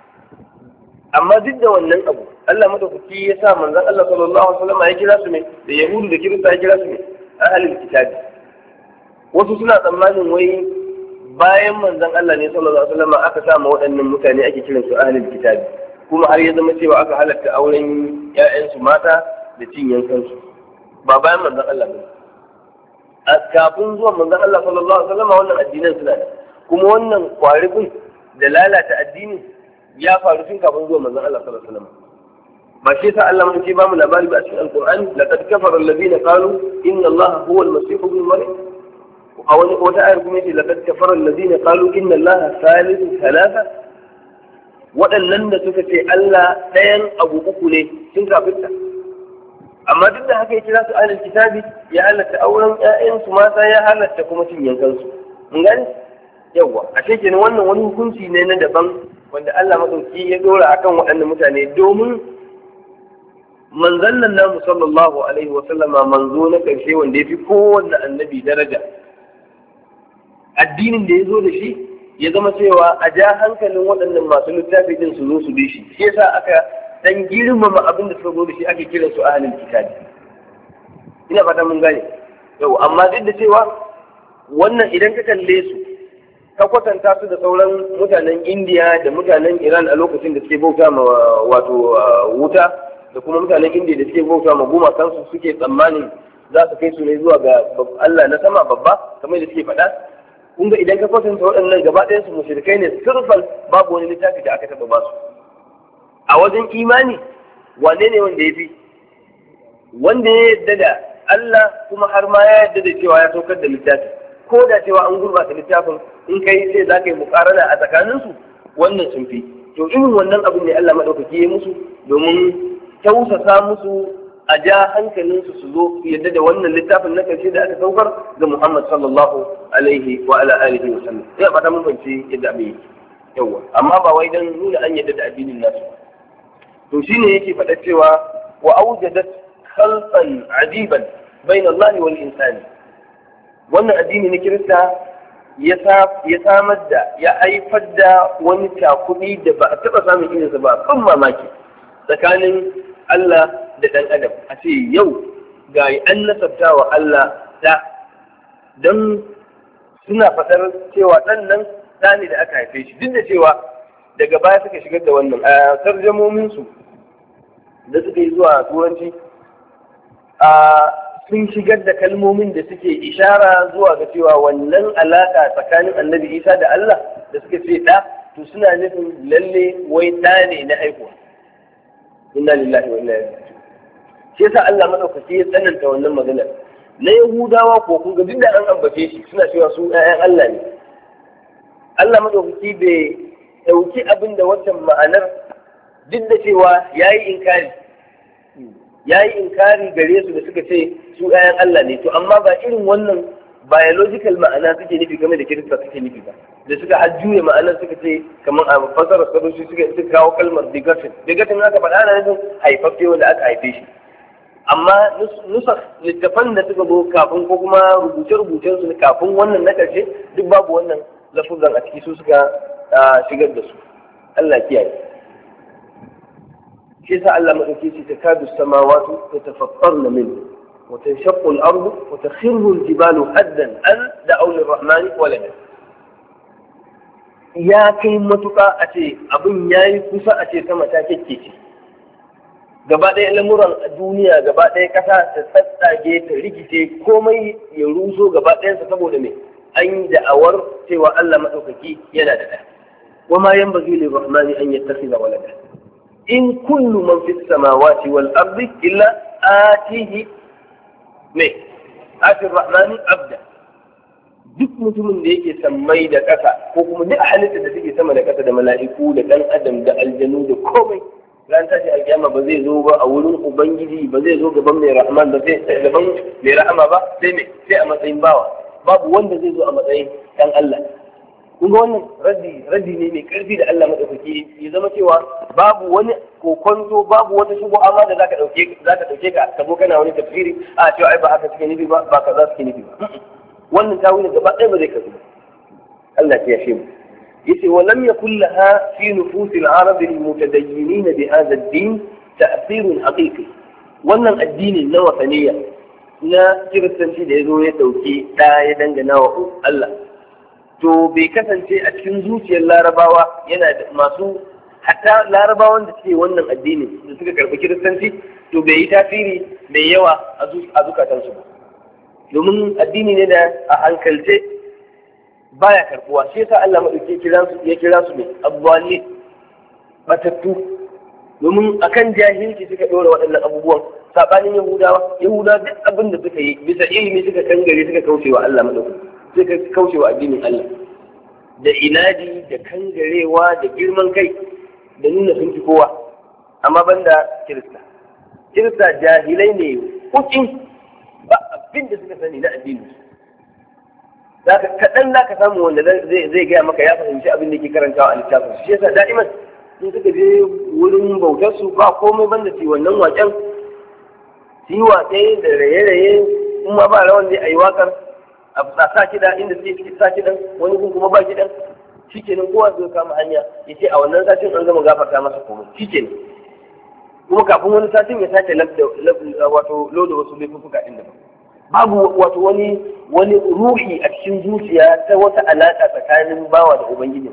amma duk da wannan abu Allah madaukaki ya sa manzon Allah sallallahu alaihi wasallam ya kira su ne da Yahudu da Kirista ya kira su ne ahlul kitabi. Wasu suna tsammanin wai bayan manzon Allah ne sallallahu alaihi wasallam aka sa ma waɗannan mutane ake kiransu ahlul kitabi, kuma har ya zama cewa aka halatta auren ƴaƴansu mata da cin yankansu. Ba bayan manzon Allah ba, a kafin zuwan manzon Allah sallallahu alaihi wasallam wannan addinan suna da, kuma wannan kwaribin da lalata addini ya faru tun kafin zuwan manzon Allah sallallahu alaihi wasallam. ba shi yasa Allah mun ce ba mu labari ba a cikin alqur'ani laqad kafara alladhina qalu inna allaha huwa almasih ibn maryam. A wani wata ayar kuma yace laqad kafara alladhina qalu inna allaha thalithu thalatha. Waɗannan da suka ce Allah ɗayan abu uku ne sun kafirta, amma duk da haka ya kira su ahlul kitabi, ya halatta auren ƴaƴansu mata, ya halatta kuma cin yankansu. Mun gani yawa a kenan wannan wani hukunci ne na daban wanda Allah madauki ya dora akan waɗannan mutane, domin manzon nan namu sallallahu alaihi wa sallama manzo na ƙarshe wanda ya fi kowanne annabi daraja. Addinin da ya zo da shi ya zama cewa a ja hankalin waɗannan masu littafi din su zo su bi shi, shi yasa aka dan girmama abin da suka zo da shi ake kiran su ahlul kitabi. Ina fata mun gane yau, amma duk da cewa wannan idan ka kalle su ka kwatanta su da sauran mutanen Indiya da mutanen Iran a lokacin da suke bauta ma wato wuta, da kuma mutanen Indiya da suke bauta ma gumakansu suke tsammanin za su kai su ne zuwa ga Allah na sama babba kamar da suke faɗa. Kun ga idan ka kwatanta waɗannan gaba ɗayan su mushrikai ne sirfan, babu wani littafi da aka taɓa ba su. A wajen imani wane ne wanda ya fi? Wanda ya yarda da Allah kuma har ma ya yarda da cewa ya saukar da littafi, ko da cewa an gurbata littafin in kai sai za ka yi muƙarana a tsakaninsu, wannan sun fi. To irin wannan abin ne Allah maɗaukaki ya musu domin tausasa musu, a ja hankalinsu su zo su yadda da wannan littafin na karshe da aka saukar ga Muhammad sallallahu alaihi wa ala alihi wa sallam. Ina fata mun fahimci yadda abin yake. Yawwa, amma ba wai dan nuna an yadda da addinin nasu. To shine yake faɗa cewa wa awjadat khalqan ajiban bayna Allah wal insani. Wannan addini na Kirista ya samar da ya haifar da wani takudi da ba a taɓa samun irinsa ba, kan mamaki tsakanin Allah da ɗan adam. A ce yau ga an nasabta wa Allah da, don suna faɗar cewa ɗan nan ɗa ne da aka haife shi, duk da cewa daga baya suka shigar da wannan a tarjamominsu da suka yi zuwa turanci, a sun shigar da kalmomin da suke ishara zuwa ga cewa wannan alaƙa tsakanin annabi Isa da Allah da suka ce ɗa, to suna nufin lalle wai ɗa ne na haihuwa. Inna lillahi wa inna ilaihi raji'un. Shi yasa Allah madaukaki ya tsananta wannan magana. Na Yahudawa ko kun ga duk da an ambace shi suna cewa su ƴaƴan Allah ne. Allah madaukaki bai dauki abin da wancan ma'anar, duk da cewa yayi inkari. Yayi inkari gare su da suka ce su ƴaƴan Allah ne, to amma ba irin wannan biological ma'ana suke nufi game da Kirista suke nufi ba, da suka hajjuye ma'anar suka ce kamar a fasarar sadoshi suka suka kawo kalmar begotten. Begotten aka faɗa ana nufin haifaffe wanda aka haife shi, amma nusa littafan da suka zo kafin ko kuma rubuce-rubucen su kafin wannan na ƙarshe duk babu wannan lafuzan a ciki, su suka shigar da su. Allah kiyaye. Shi yasa Allah madauki shi takadu samawati tatafattarna minhu وتنشق الأرض وتخر الجبال هدا أن دعوا للرحمن ولدا. يا كي متوكا أتي أبن ياي كوسا أتي كما تاكيكي gaba ɗaya lamuran duniya gaba ɗaya ƙasa ta tsatsage ta rikice komai ya ruso gaba ɗayansa saboda me an yi da'awar cewa Allah maɗaukaki yana da ɗa. wa ma yanbaghi lirrahmani an yattakhidha walada in kullu man fis samawati wal ardi illa atihi me atir rahmani abda. Duk mutumin da yake sammai da ƙasa ko kuma duk halittar da take sama da ƙasa da mala'iku da ɗan adam da aljanu da komai, ran tashi alƙiyama ba zai zo ba a wurin ubangiji, ba zai zo gaban mai rahman ba, sai gaban mai rahama ba, sai me sai a matsayin bawa. Babu wanda zai zo a matsayin ɗan Allah. Kun ga wannan raddi raddi ne mai ƙarfi da Allah madaukaki ya zama cewa babu wani kokonto, babu wata shubuha ma da zaka dauke zaka dauke ka ka zo kana wani tafsiri a cewa ai ba haka suke nufi ba ba kaza suke nufi ba. wannan tawilin gaba ɗaya ba zai kasu ba. Allah ya yashe mu. yace wa lam yakul laha fi nufus al-arab al-mutadayyin bi hadha ad-din ta'thir haqiqi. wannan addini na wasaniya na kiristanci da yazo ya dauki da ya dangana wa Allah to bai kasance a cikin zuciyar larabawa yana da masu hatta larabawan da suke wannan addini da suka karɓi kiristanci to bai yi tasiri mai yawa a zukatansu ba domin addini ne da a hankalce baya karbuwa shi yasa Allah madauke kira su ya kira su ne abwali batattu domin akan jahilci suka dora waɗannan abubuwan sabanin yahudawa yahudawa duk abin da suka yi bisa ilimi suka kangare suka kaucewa Allah madauke suka kaucewa addinin Allah da inadi da kangarewa da girman kai da nuna sun fi kowa amma banda kirista kirista jahilai ne kukin ba abin da suka sani na addini zaka kaɗan za ka samu wanda zai gaya maka ya fahimci abin da ke karantawa a littafin shi yasa da'iman sun suka je wurin bautar su ba komai banda ci wannan waken ci waƙe da raye-raye kuma ba rawan zai a yi waƙar a sa kiɗa inda suke sa kiɗan wani kun kuma ba kiɗan shikenan kowa zai kama hanya ya ce a wannan satin an gama gafarta masa komai shikenan kuma kafin wani satin ya sake labda wato loda wasu laifuka ɗin daban babu wato wani wani ruhi a cikin zuciya ta wata alaƙa tsakanin bawa da ubangiji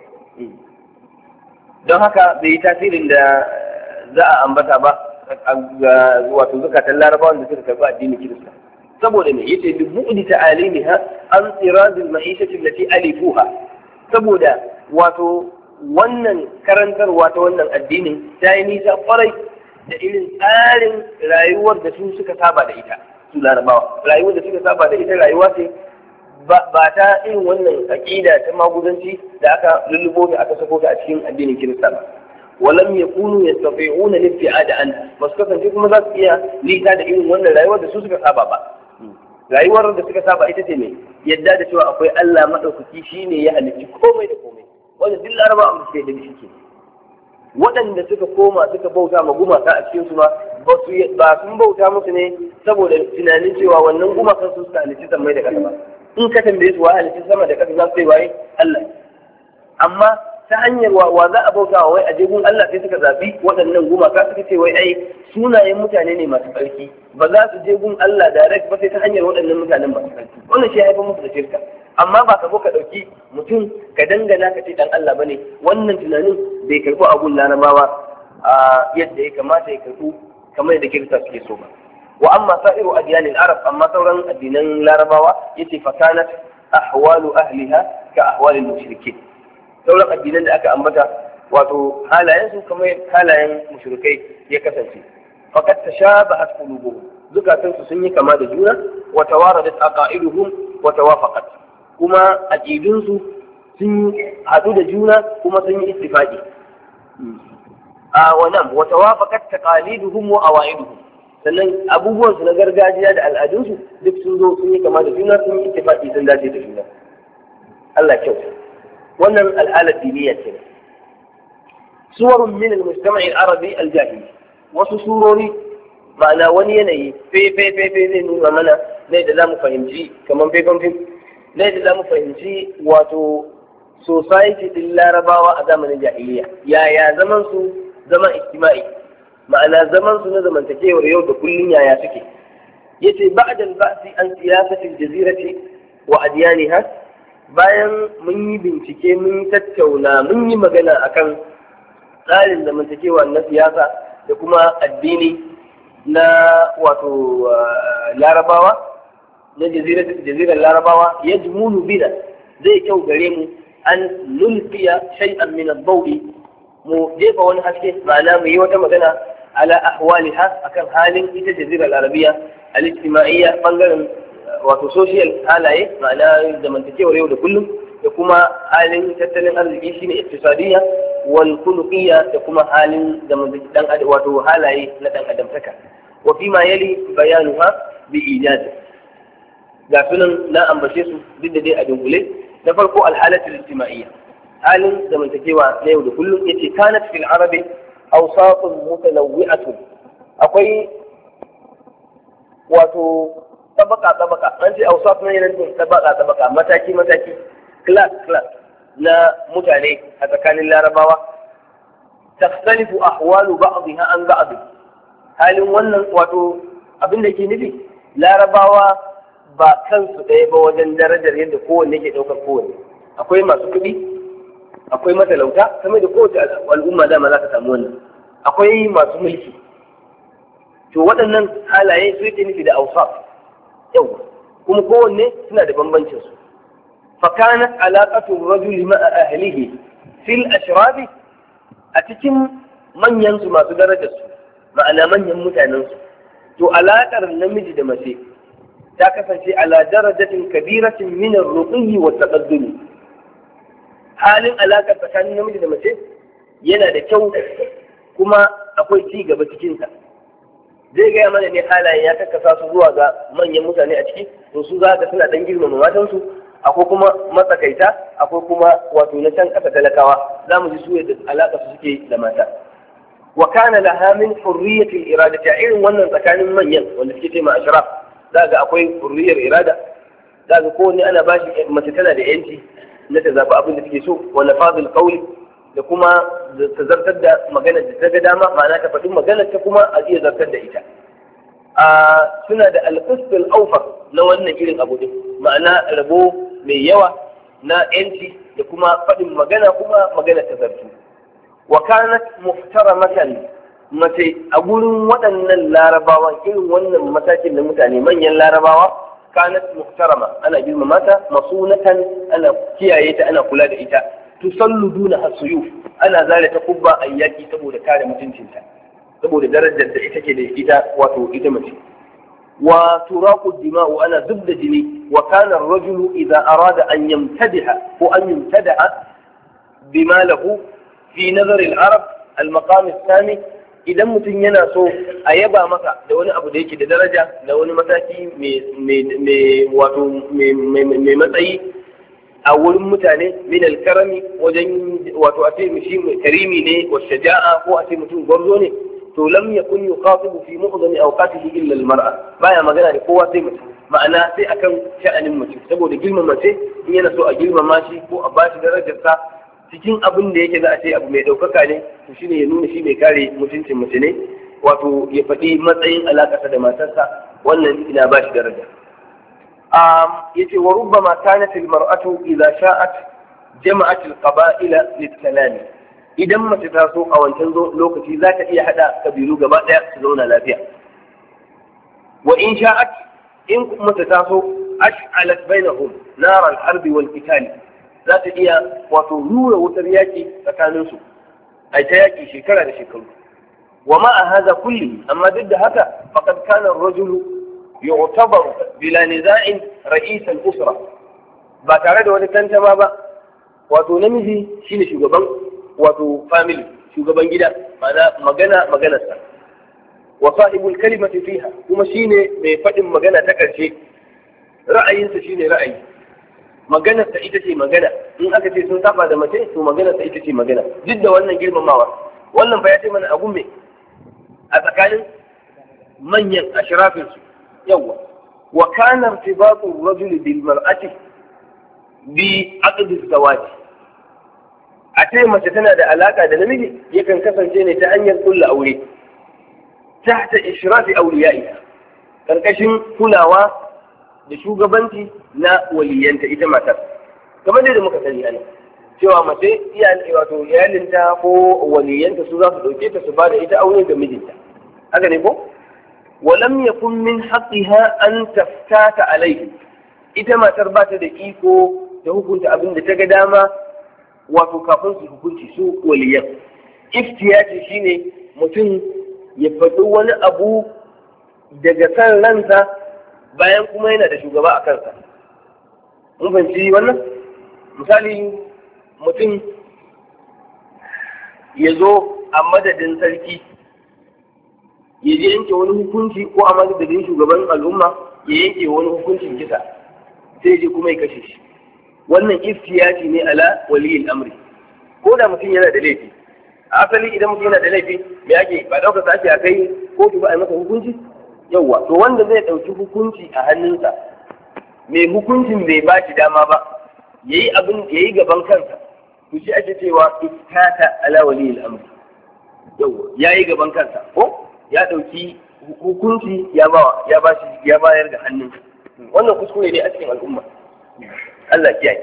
don haka bai yi tasirin da za a ambata ba ga wato zukatan larabawan da suka karɓi addinin kirista saboda me yace bi bu'di ta'alimiha an tiradil ma'ishati allati alifuha saboda wato wannan karantarwa ta wannan addinin ta yi nisa kwarai da irin tsarin rayuwar da su suka saba da ita su larabawa rayuwar da suka saba da ita rayuwa ce ba ta irin wannan aƙida ta maguzanci da aka lullubo da aka sako ta a cikin addinin kirista ba walam yakunu yastati'una al-ibti'ada an masu kasance kuma za su iya lita da irin wannan rayuwar da su suka saba ba rayuwar da suka saba ita ce ne yadda da cewa akwai Allah madaukaki shine ya halicci komai da komai wanda duk larabawa amma suke da shi ke waɗanda suka koma suka bauta ma gumaka a cikin su ma ba su ba sun bauta musu ne saboda tunanin cewa wannan gumakan su suka halicci sammai da ƙasa ba in ka tambaye su wa halicci sama da ƙasa za su ce waye Allah amma ta hanyar wa za a bauta wa wai a jegun Allah sai suka zabi waɗannan gumaka suka ce wai ai sunayen mutane ne masu ƙarfi ba za su je gun Allah direct ba sai ta hanyar waɗannan mutanen masu ƙarfi wannan shi ya haifar musu da shirka amma ba ka zo ka ɗauki mutum ka dangana ka ce dan Allah bane wannan tunanin bai karɓi abun larabawa a yadda ya kamata ya karɓu kamar yadda kirista suke so ba wa amma sa'iru adyanil arab amma sauran addinan larabawa yace fa kanat ahwalu ahliha ka ahwalil mushrikin sauran addinan da aka ambata wato halayen su kamar halayen mushrikai ya kasance faqad tashabahat qulubuhum zukatan su sun yi kama da juna wa tawaradat aqaiduhum wa tawafaqat kuma aqidun su sun hadu da juna kuma sun yi ittifaqi a wannan wa tawafaqat taqaliduhum wa awaiduhum sannan abubuwan su na gargajiya da al'adun su duk sun zo sun yi kama da juna sun yi ittifaqi sun dace da juna Allah kyauta wannan al'alar diniya ce ne suwarun min al-mujtama'i al-arabi al-jahili wasu surori ma'ana wani yanayi fefe fefe zai nuna mana ne da zamu fahimci kamar faifan fim ne da zamu fahimci wato society din larabawa a zamanin jahiliya yaya zaman su zaman ijtima'i ma'ana zaman su na zamantakewar yau da kullun yaya suke yace ba'da al-ba'thi an siyasati al-jazirati wa adyaniha bayan mun yi bincike mun tattauna mun yi magana akan tsarin zamantakewa na siyasa da kuma addini na wato larabawa na jazirar larabawa ya jimunu bina zai kyau gare mu an nulfiya shay'an min ad-dawi mu jefa wani haske ma'ana mu yi wata magana ala ahwaliha akan halin ita jazirar arabiya al-ijtima'iyya bangaren wato social halaye ma'ana zamantakewar yau da kullum da kuma halin tattalin arziki shine iktisadiyya wal khuluqiyya da kuma halin dan adam wato halaye na dan adamtaka wa fi ma yali bayanuha bi ijaz ga sunan na ambace su duk da dai a dunkule na farko al halatul ijtima'iyya halin zamantakewa na yau da kullum yace kanat fil arabi awsatun mutanawwi'atun akwai wato tabaka tabaka an ce awsaf ne yana cikin tabaka tabaka mataki mataki class class na mutane a tsakanin larabawa takhtalifu ahwalu ba'dha an ba'd halin wannan wato abin da ke nufi larabawa ba kansu ɗaya ba wajen darajar yadda kowanne ke ɗaukar kowanne akwai masu kuɗi akwai matalauta kamar da kowace al'umma dama za ka samu wannan akwai masu mulki to waɗannan halaye su yake nufi da awsaf yau kuma kowanne suna da bambancin su fakanat alaqatu rajuli ma'a ahlihi fil ashrabi a cikin manyan su masu darajar su ma'ana manyan mutanen su to alaƙar namiji da mace ta kasance ala darajatin kabiratin min ar-ruqi wa taqaddum halin alaƙar tsakanin namiji da mace yana da kyau kuma akwai ci gaba cikin sa zai gaya mana ne halayen ya kakkasa su zuwa ga manyan mutane a ciki to su za ga suna dan girmama matansu akwai kuma matsakaita akwai kuma wato na can kasa talakawa za mu ji su yadda alaƙa su suke da mata wa kana laha min hurriyati al-iradati irin wannan tsakanin manyan wanda suke ce ma ashraf za ga akwai hurriyar irada za ga kowanne ana bashi mace tana da yanci na ta zaɓi abin da take so wa nafadul qawli da kuma ta zartar da magana da ta ga dama ma'ana ta faɗi magana ta kuma a iya zartar da ita a suna da alƙastul aufar na wannan irin abu din ma'ana rabo mai yawa na yanci da kuma faɗin magana kuma magana ta zartu wa kanat muhtaramatan mace a gurin waɗannan larabawa irin wannan matakin da mutane manyan larabawa kanat muhtarama ana girmama ta masunatan ana kiyaye ta ana kula da ita tusallu duna hasuyuf ana zare ta kubba a yaki saboda kare mutuncinta saboda darajar da ita ke da ita wato ita mace wa turaqu dima'u ana zubda jini wa kana ar-rajulu idza arada an yamtadiha ko an yamtada'a bima lahu fi nazar al-arab al-maqam al-thani idan mutum yana so a yaba maka da wani abu da yake da daraja da wani mataki mai wato mai matsayi a wurin mutane min alkarami wajen wato a ce shi karimi ne wa shaja'a ko a ce mutum gwarzo ne to lam yakun yuqatibu fi mu'zami awqatihi illa almar'a baya magana da kowa sai mutum ma'ana sai akan sha'anin mutum saboda girmama ce in yana so a girmama shi ko a bashi darajarsa cikin abin da yake za a ce abu mai ɗaukaka ne to shine ya nuna shi mai kare mutuncin mace ne wato ya faɗi matsayin alaƙarsa da matarsa wannan ina ba shi daraja yace wa rubbama kanat almar'atu idza sha'at jama'at alqaba'ila lit-kalam idan mace ta so a wancan lokaci za ta iya hada kabilu gaba daya su zauna lafiya wa in sha'at in mace ta so ash'alat bainahum nar al-harb wal-qital za ta iya wato rura wutar yaki tsakanin su ai ta yaki shekara da shekaru wa ma hadha kulli amma duk da haka faqad kana ar-rajulu yu'tabaru bila niza'in ra'is al-usra ba tare da wani tantama ba wato namiji shine shugaban wato family shugaban gida ma'ana magana maganarsa wa sahibul kalimati fiha kuma shine mai fadin magana ta karshe ra'ayinsa shine ra'ayi maganarsa ita ce magana in aka ce sun saba da mace to maganarsa ita ce magana duk da wannan girmamawa wannan fa ya ce mana abun me a tsakanin manyan ashrafin su yawa wa kana irtibatu ar-rajuli bil mar'ati bi aqd az-zawaj a ce mace tana da alaka da namiji yakan kasance ne ta hanyar kulla aure tahta ishrafi awliya'iha karkashin kulawa da shugabanci na waliyanta ita matar kamar da muka sani ana cewa mace iyali wato iyalinta ko waliyanta su za su dauke ta su bada ita aure ga mijinta haka ne ko ولم يكن من حقها أن تفتات عليه ita matar ba ta da iko da hukunta abin da ta ga dama wato kafin su hukunci su waliyan iftiyati shine mutum ya faɗi wani abu daga san ransa bayan kuma yana da shugaba a kansa mun fahimci wannan misali mutum ya zo a madadin sarki ya je yanke wani hukunci ko a madadin shugaban al'umma ya yanke wani hukuncin kisa sai je kuma ya kashe shi wannan iftiyati ne ala waliyil amri ko da mutum yana da laifi asali idan mutum yana da laifi me ake ba daukar sa ake a kai kotu ba a yi masa hukunci yawa to wanda zai ɗauki hukunci a hannunsa mai hukuncin bai ba shi dama ba yayi abin yayi gaban kansa to shi ake cewa iftata ala wali al-amr yawa yayi gaban kansa ko ya ɗauki hukunci ya ba ya ba shi ya bayar da hannunsa wannan kuskure ne a cikin al'umma Allah kiyaye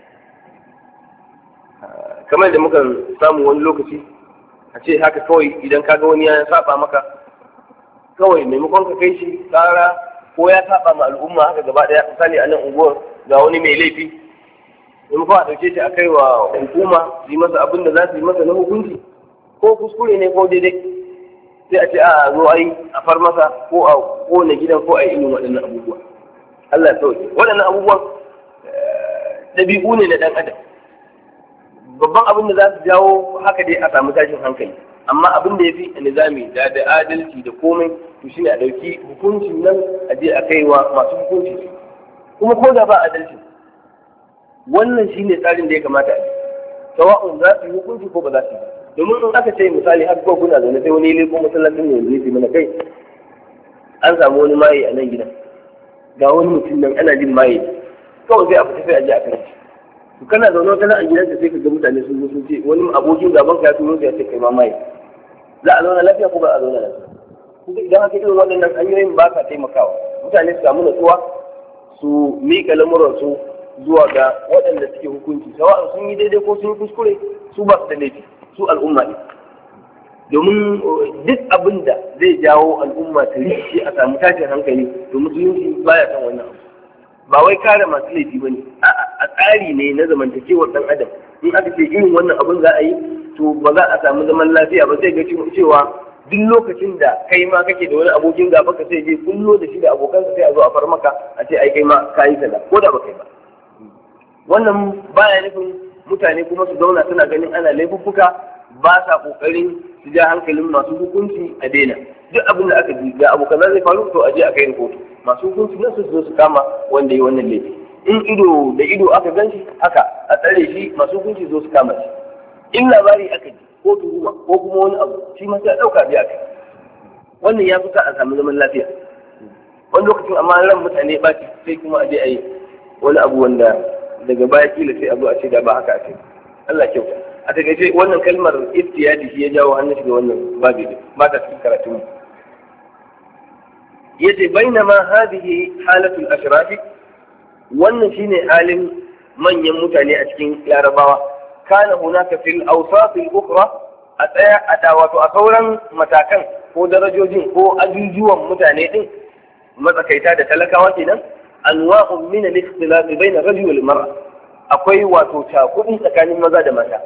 kamar da muka samu wani lokaci a ce haka kawai idan kaga wani ya saba maka kawai maimakon ka kai shi tsara ko ya saba ma al'umma haka gaba daya misali a nan unguwar ga wani mai laifi maimakon a ɗauke shi a kai wa hukuma su yi masa abin da za su yi masa na hukunci ko kuskure ne ko daidai sai a ce a zo a yi a far masa ko a kone gidan ko a yi irin waɗannan abubuwa Allah ya sauke waɗannan abubuwan ɗabi'u ne na ɗan adam babban abin da za su jawo haka dai a samu tashin hankali amma abin da ya fi nizami da da adalci da komai to shine a ɗauki hukuncin nan a je a kai wa masu hukunci kuma ko da ba adalci wannan shine tsarin da ya kamata a yi sawa'un za su yi hukunci ko ba za su yi domin in aka ce misali har ko kuna zaune sai wani leko masallacin ne yanzu ya mana kai an samu wani maye a nan gidan ga wani mutum nan ana jin maye kawai sai a fita sai a je a kai shi kana zaune kana a gidanka sai ka ga mutane sun zo sun ce wani abokin gaban ka ya turo ya ce kai ma maye za a zauna lafiya ko ba a zauna lafiya kuma idan aka irin waɗannan hanyoyin ba ka taimakawa mutane su samu natsuwa su miƙa lamuransu zuwa ga waɗanda suke hukunci sawa'an sun yi daidai ko sun yi kuskure su ba su da laifi su al'umma ne domin duk abin da zai jawo al'umma ta rikici a samu tashin hankali to musulunci baya son wannan abu ba wai kare masu laifi bane a tsari ne na zamantakewar dan adam in aka ce irin wannan abin za a yi to ba za a samu zaman lafiya ba sai ga cewa duk lokacin da kai ma kake da wani abokin gaba ka sai je kullo da shi da abokansa sai a zo a far maka a ce ai kai ma kayi kaza ko da ba kai ba wannan baya nufin mutane kuma su zauna suna ganin ana laifuffuka ba sa kokarin su ja hankalin masu hukunci a daina duk abin da aka ji ga abu kaza zai faru to a je a kai rahoto masu hukunci nan su zo su kama wanda ya wannan laifi in ido da ido aka gan shi haka a tsare shi masu hukunci zo su kama shi in labari aka ji ko tuhuma ko kuma wani abu shi ma sai a ɗauka biya kai wannan ya fita a samu zaman lafiya wani lokacin amma ran mutane ba sai kuma a je a yi wani abu wanda daga baya kila sai a zo a ce da ba haka a ce Allah kyauta a takaice wannan kalmar iftiyadi shi ya jawo hannun shiga wannan babu ba ta cikin karatun yace bainama hadhihi halatul ashraf wannan shine halin manyan mutane a cikin larabawa kana hunaka fil awsat al ukhra a tsaya a da wato a sauran matakan ko darajojin ko ajujuwan mutane din matsakaita da talakawa kenan anwa'un min al-ikhtilaf bayna ar-rajul wal mar'a akwai wato takudi tsakanin maza da mata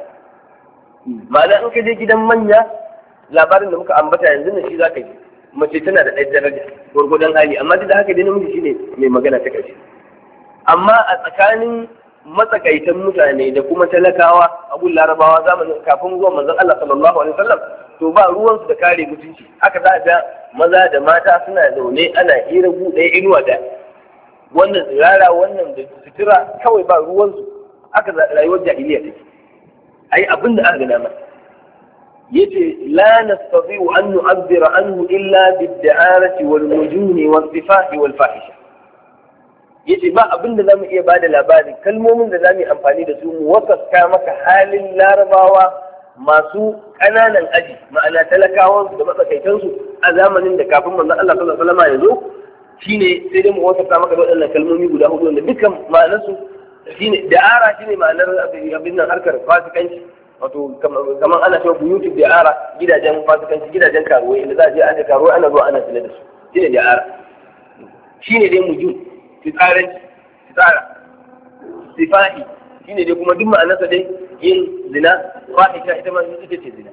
ma'ana in ka je gidan manya labarin da muka ambata yanzu ne shi zaka ji mace tana da ɗaya daraja gurgudan hali amma duk da haka dai namiji shine mai magana ta karshe amma a tsakanin matsakaitan mutane da kuma talakawa abun larabawa zamanin kafin zuwa manzon Allah sallallahu alaihi wasallam to ba ruwansu da kare mutunci haka za a ga maza da mata suna zaune ana hira gu ɗaya inuwa da wannan tsirara wannan da sutura kawai ba ruwansu aka rayuwar jahiliya take ai abin da aka gana masa yace la nastati'u an nu'abbira anhu illa bid-da'arati wal-mujuni was-sifahi wal-fahisha yace ba abin da zamu iya bada labari kalmomin da zamu yi amfani da su mu wasafta maka halin larabawa masu ƙananan aji ma'ana talakawan su da matsakaitan su a zamanin da kafin manzon Allah sallallahu alaihi wasallam ya zo shine sai dai mu wasafta maka da waɗannan kalmomi guda hudu wanda dukkan ma'anar su shine da'ara shine ma'anar abin nan harkar fasikanci wato kamar ana cewa buyutu da'ara gidajen fasikanci gidajen karuwai inda za a je a je karuwai ana zuwa ana tsaye da su shine da'ara shine dai mujun fitsaranci fitsara sifahi shine dai kuma duk ma'anarsa dai yin zina fahisha ita ma ita ce zina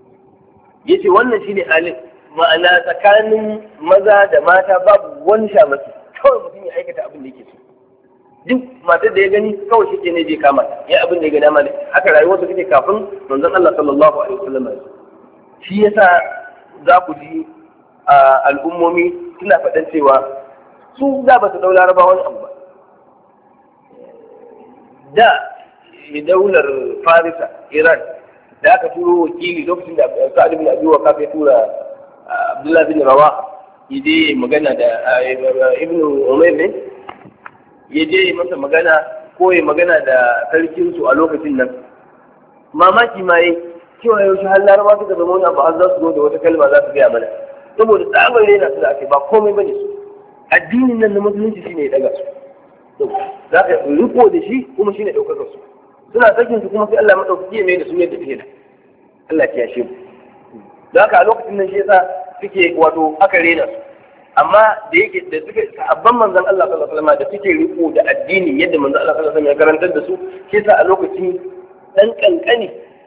yace wannan shine halin ma'ana tsakanin maza da mata babu wani shamaki kawai mutum ya aikata abin da yake so duk matar da ya gani kawai shi ke ne je kama ya abin da ya gani ma ne haka rayuwarsa take kafin manzon Allah sallallahu alaihi wasallam shi yasa za ku ji al'ummomi suna faɗan cewa su za ba su dau laraba wani abu ba da daular farisa iran da aka turo wakili lokacin da sa'ad bin abi waqas ya tura abdullah bin rawaha ya je magana da ibnu umayr ne ya je masa magana ko ya magana da sarkin su a lokacin nan mamaki ma yi cewa yaushe har larabawa suka zama wani abu har za su zo da wata kalma za su gaya mana saboda tsabar rena su da ake ba komai bane su addinin nan na musulunci shine ya daga su za ka riko da shi kuma shine daukar su suna sakin su kuma sai Allah madaukaki ya mai da su yadda take da Allah ya kiyashe mu da haka a lokacin nan shi yasa suke wato aka rena su amma da yake da suka sahabban manzon Allah sallallahu alaihi wasallam da suke riko da addini yadda manzon Allah sallallahu alaihi wasallam ya karantar da su shi yasa a lokacin dan kankani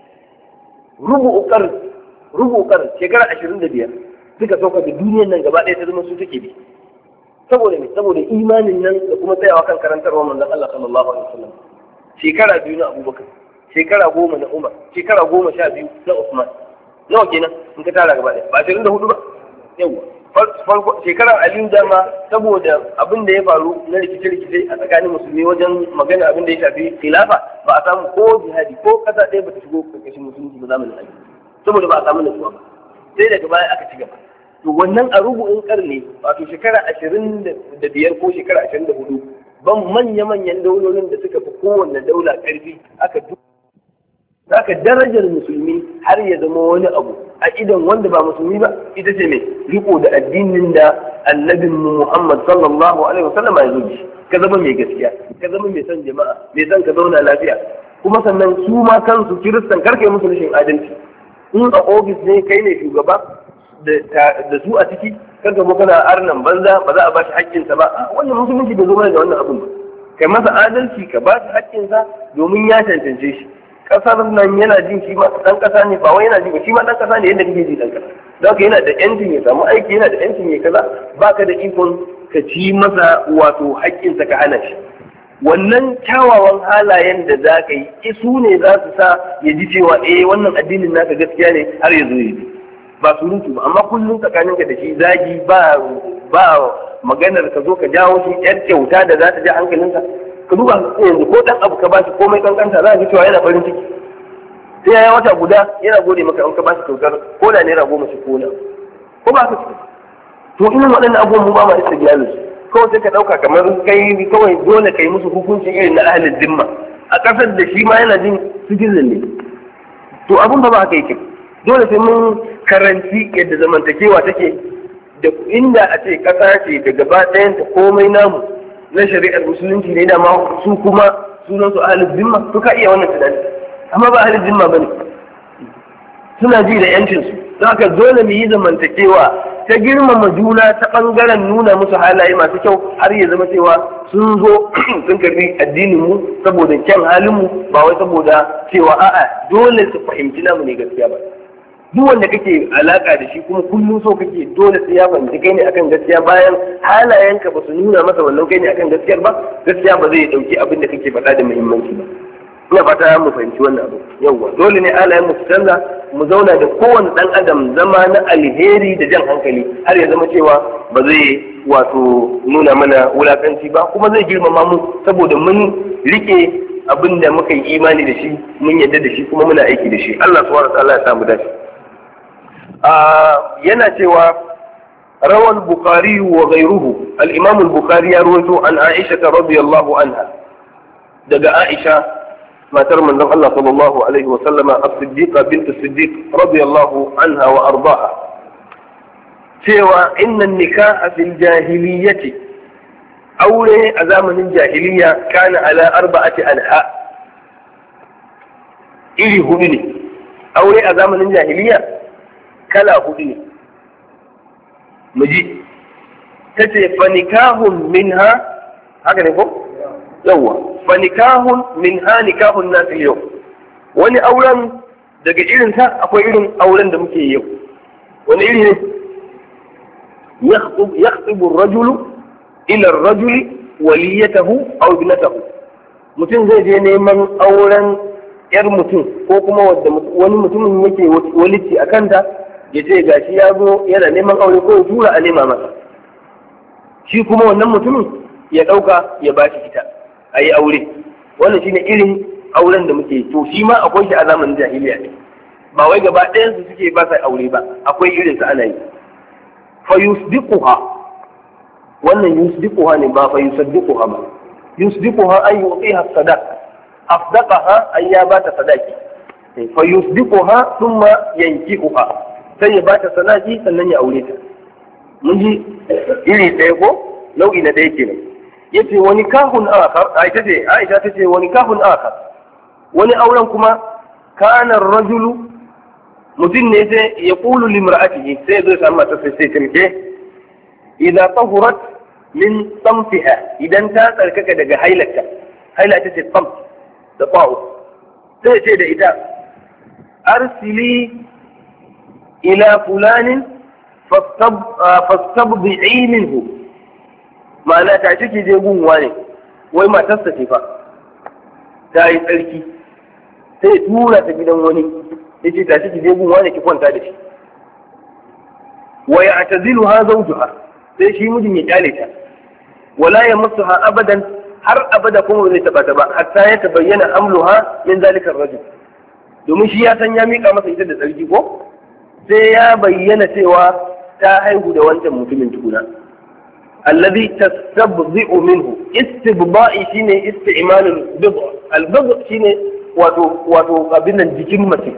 rubu'u qar rubu'u qar shekara ashirin da biyar suka sauka da duniyar nan gaba ɗaya ta zama su take bi saboda me saboda imanin nan da kuma tsayawa kan karantarwar manzon Allah sallallahu alaihi wasallam shekara biyu na Abubakar shekara goma na Umar shekara goma sha biyu na Usman nawa kenan in ka tara gaba ɗaya ba ashirin da hudu ba yawa farko shekarar Aliyu dama saboda abin da ya faru na rikice-rikice a tsakanin musulmi wajen magana abin da ya shafi khilafa ba a samu ko jihadi ko kasa ɗaya ba ta shigo karkashin musulunci ba zamanin Ali saboda ba a samu nutsuwa ba sai daga baya aka ci gaba to wannan a rubu'in karni wato shekara ashirin da biyar ko shekara ashirin da hudu ban manya-manyan daulolin da suka fi kowanne daula ƙarfi aka duk zaka darajar musulmi har ya zama wani abu a idan wanda ba musulmi ba ita ce mai riko da addinin da annabin Muhammad sallallahu alaihi wasallam ya zo shi ka zama mai gaskiya ka zama mai son jama'a mai son ka zauna lafiya kuma sannan su ma kansu kiristan karkai musu rashin adalci in a ofis ne kai ne shugaba da su a ciki kan ka kana arnan banza ba za a ba shi haƙƙinsa ba wannan musulunci bai zo mana da wannan abin ba kai masa adalci ka ba shi haƙƙinsa domin ya cancance shi kasar nan yana jin shi ma dan kasa ne ba wai yana jin shi ma dan kasa ne yadda kake ji dan kasa don yana da yancin ya samu aiki yana da yancin ya kaza baka da ikon ka ci masa wato haƙƙinsa ka hana shi wannan kyawawan halayen da za ka yi su ne za su sa ya ji cewa eh wannan addinin naka gaskiya ne har ya zo yi ba surutu ba amma kullum tsakaninka da shi zagi ba ba maganar ka zo ka jawo shi yar kyauta da za ta ja hankalinsa ka duba yanzu ko dan abu ka bashi komai kankanta za ka cewa yana farin ciki sai ya wata guda yana gode maka in ka bashi kyautar ko da naira goma shi ko na ko ba ka ci to irin waɗannan abubuwan mu ba ma isa biya su kawai sai ka ɗauka kamar kai kawai dole ka yi musu hukunci irin na ahalin zimma a ƙasar da shi ma yana jin sigilin ne to abun ba ba haka yake dole sai mun karanci yadda zamantakewa take da inda a ce ƙasa ce da gaba ɗayanta komai namu na shari'ar musulunci ne da ma su kuma sunan su ahlul zimma to ka iya wannan tunani amma ba ahlul zimma bane suna ji da yancin su don haka dole mu yi zamantakewa ta girmama juna ta bangaren nuna musu halaye masu kyau har ya zama cewa sun zo sun karbi addinin mu saboda kyan halin mu ba wai saboda cewa a'a dole su fahimci namu ne gaskiya ba duk wanda kake alaka da shi kuma kullum so kake dole sai ya fahimci kai ne akan gaskiya bayan halayenka ba su nuna masa wannan kai ne akan gaskiyar ba gaskiya ba zai dauki abin da kake faɗa da muhimmanci ba ina fata mu fahimci wannan abu yawwa dole ne halayen mu su canza mu zauna da kowane dan adam zama na alheri da jan hankali har ya zama cewa ba zai wato nuna mana wulakanci ba kuma zai girmama mu saboda mun rike abin da muka yi imani da shi mun yadda da shi kuma muna aiki da shi Allah subhanahu wa ta'ala ya samu dace yana cewa rawal bukhari wa ghayruhu al-imam al-bukhari ya rawaito an aisha radiyallahu anha daga aisha matar manzon Allah sallallahu alaihi wa sallama as-siddiqa bint as-siddiq radiyallahu anha wa ardaha cewa inna an-nikaha fil jahiliyyati aure a zamanin jahiliya kana ala arba'ati anha iri hudu ne aure a zamanin jahiliya kala hudu ne muji ta ce fanikahun minha haka ne ko yawwa fanikahun minha nikahun nasu yau wani auren daga irinsa akwai irin auren da muke yau wani iri ne yakhtubu ar-rajulu ila ar-rajuli waliyatahu aw ibnatahu mutum zai je neman auren yar mutum ko kuma wani mutumin yake walici a kanta ya ce ga shi ya zo yana neman aure ko ya tura a nema masa shi kuma wannan mutumin ya ɗauka ya ba shi ita a yi aure wannan shine irin auren da muke to shi ma akwai shi a zamanin jahiliya ne ba wai gaba ɗayan su suke ba sa aure ba akwai irin su ana yi fa yusdiquha, wannan yusdiquha ne ba fa yusaddiquha ba, yusdiquha ay yu'tiha sadaq, afdaqaha ay ya bata sadaki, fa yusdiquha thumma yankihuha, sai ya bata sadaki sannan ya aure ta. mun ji iri ɗaya ko nau'i na ɗaya kenan. Yace wani kahun akar, Aisha ce Aisha ta ce wani kahun akar, wani auren kuma kana rajulu, mutum ne sai ya qulu limra'atihi, sai zai samu mata sai sai tamke idan tahurat min samtiha, idan ta tsarkaka daga hailata, haila ta ce sam da ta'u, sai ce da ita arsili ila fulanin fastabdi'i minhu, ma'ana ta ciki je gunwa ne, wai matarsa ce fa ta yi tsarki, sai tura ta gidan wani, ya ce ta ciki je gunwa ne ki kwanta da shi, wa ya atazilu ha zawjuha, sai shi mijin ya kyale ta, wala ya masuha abadan, har abada kuma zai taba ta ba, hatta ya tabayyana amluha min zalika ar-rajul, domin shi ya san ya mika masa ita da tsarki ko, sai ya bayyana cewa ta haihu da wancan mutumin tukuna. Alladhi tastabzi'u minhu, istibba'i shine isti'malul bid', al-bid' shine wato wato abin nan jikin mace,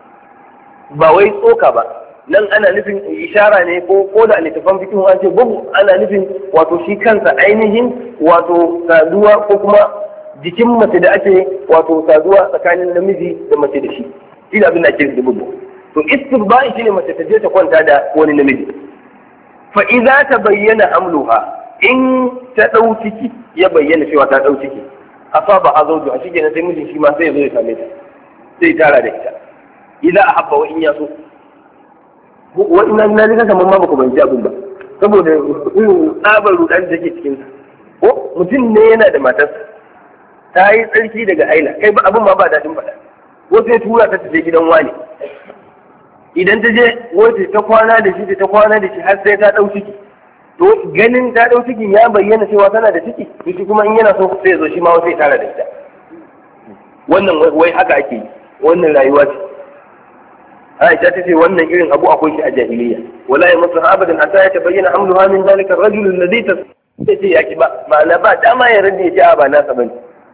ba wai tsoka ba, nan ana nufin ishara ne ko ko da littafan fiqh an ce bugu, ana nufin wato shi kansa ainihin wato saduwa ko kuma jikin mace da ake wato saduwa tsakanin namiji da mace da shi, shi da abin da ake da bugu. To istibba'i shine mace ta je ta kwanta da wani namiji. Fa idza tabayyana hamluha, in ta dau ciki ya bayyana cewa ta dau ciki, asaba azawju, a shikenan sai mijin shi ma sai ya zo ya same ta, sai tara da ita. Idza ahabba wa in yaso, wa inna na rika kaman ma baku banji abin ba, saboda irin tsabar rudan da take cikin sa. Ko mutum ne yana da matarsa, ta yi tsarki daga aila, kai ba abin ma ba dadin faɗa, ko sai tura ta tafi gidan wani. Idan ta je wace ta kwana da shi ta kwana da shi har sai ta ɗau ciki, to ganin ta ɗau cikin ya bayyana cewa tana da ciki, to shi kuma in yana so sai ya zo shi ma sai tara da ita. Wannan wai haka ake yi, wannan rayuwa ce. Aisha ta ce wannan irin abu akwai shi a jahiliya, wala ya masu abadan hatta ya tabayyana hamluha min zalika ar-rajul alladhi tasai yaki ba, ma'ana ba dama ya rage shi a ba nasa bane.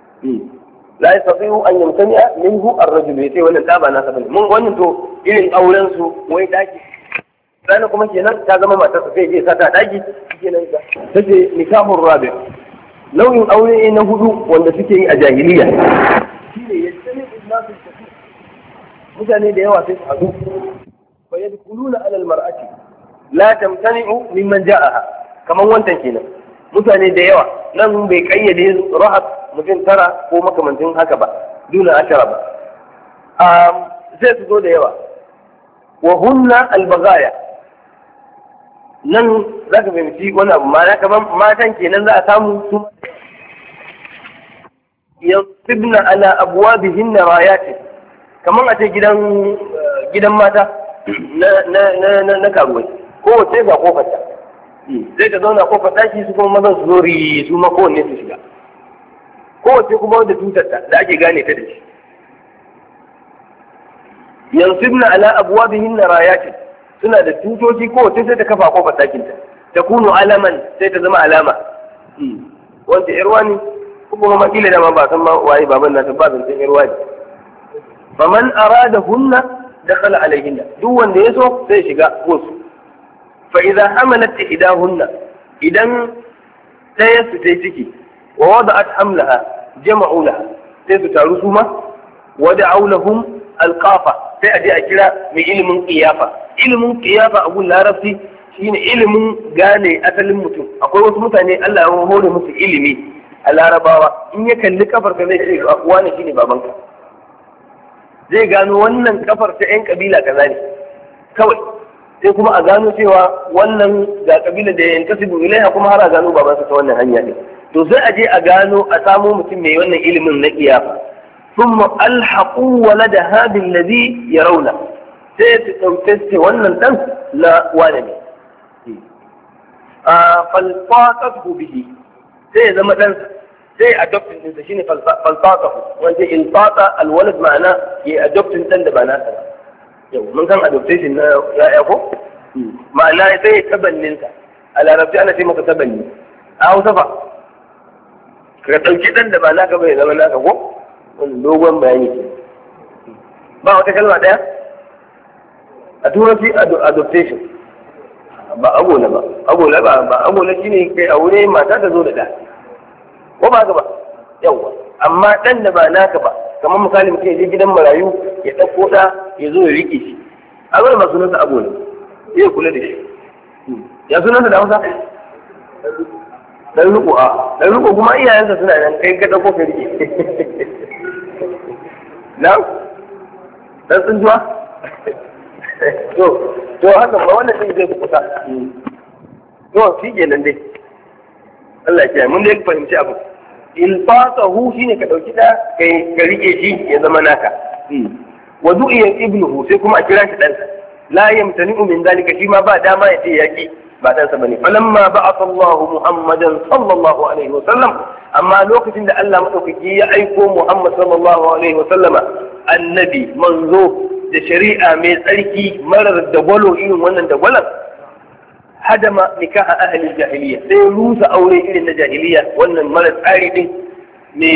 La yastati'u an yamtani'a minhu ar-rajul, yace wannan ta ba nasa bane. Mun wannan to irin auren su wai daki. Sana kuma kenan ta zama matar sa sai je sa ta daki kenan ta. Tace nikahur rabi'. Nau'in aure na hudu wanda suke yi a jahiliya. Shine yastami nasu kafi. Mutane da yawa sai su hadu. Fa yadkhuluna 'ala al-mar'ati la tamtani'u mimman ja'aha. Kaman wancan kenan. Mutane da yawa nan bai kayyade rahat mutum tara ko makamantin haka ba, duna ashara ba. Sai su zo da yawa. Wa hunna albagaya, nan za ka fahimci wani abu, ma kamar matan kenan za a samu su yansibna ala abwabihin rayatin, kamar a ce gidan gidan mata na na na na karuwai, kowace ga kofar ta, sai ta zauna kofar ɗaki, su kuma mazan su zo ri su ma kowanne su shiga, kowace kuma wadda tutarta da ake gane ta da shi. yansibna ala abwabihin rayatin, suna da tutoci, kowace sai ta kafa kofar ɗakin ta, ta kunu alaman, sai ta zama alama. Wanda yarwa ne, kuma ma kila da ma ba san ma waye baban na ta ba zan san yarwa ne. Faman arada hunna dakhala alaihinna, duk wanda ya so sai shiga gosu. Fa idza hamalat ihdahunna, idan ɗaya su tai ciki, wa wada'at hamlaha jama'u laha, sai su taru su ma, wada'u lahum alqafa, sai a je a kira mai ilimin qiyafa. Ilimin qiyafa a gun larabci shine ilimin gane asalin mutum. Akwai wasu mutane Allah ya hore musu ilimi a larabawa, in ya kalli kafar ka zai ce wani shine babanka, zai gano wannan kafar ta yan kabila kaza ne kawai, sai kuma a gano cewa wannan ga kabila da yan kasibu ilaiha, kuma har a gano babansa ta wannan hanya ne. To sai a je a gano, a samo mutum mai wannan ilimin na qiyafa. ثم ألحقوا ولدها بالذي يرونه، سيتوتست wannan dan na wani ne, falsaqatu bihi, sai ya zama dan sai adoptin din sa shine falsaqatu, wanda iltaqa alwalad ma'ana ya adoptin dan da ba nasa ba. Yau mun san adoption na yaya ko, ma'ana sai ya tabanninsa. A larabci ana ce maka tabanni, a hausa fa ka ɗauki ɗan da ba naka bai zama naka ko wani dogon bayani ke. Ba wata kalma ɗaya a turanci adoption, ba agola ba agola ba ba agola shine kai aure mata ta zo da ɗa ko ba ka ba yawa, amma ɗan da ba naka ba kamar misali mutum ya je gidan marayu ya ɗauko ɗa ya zo ya riƙe shi, abin ba sunansa agola zai kula da shi. Ya sunansa da hausa dan riko, a dan riko kuma iyayensa suna nan kai ka ɗauko ka riƙe na dan tsuntuwa to to haka ba wannan din zai kusa to shi kenan dai Allah ya mun dai fahimci abu. Ilfasahu shine ka dauki da kai ka rike shi ya zama naka. Wa du'iya ibnuhu sai kuma a kira shi dan la yamtani'u min zalika, shi ma ba dama ya ce yaki ba dan sa bane. Falamma ba'atha Allahu Muhammadan sallallahu alaihi wa sallam, amma lokacin da Allah madaukaki ya aiko Muhammad sallallahu alaihi wa sallama annabi manzo da shari'a mai tsarki marar dagwalo irin wannan dagwalan, hadama nikaha ahli jahiliya, sai rusa aure irin na jahiliya wannan marar tsari din ne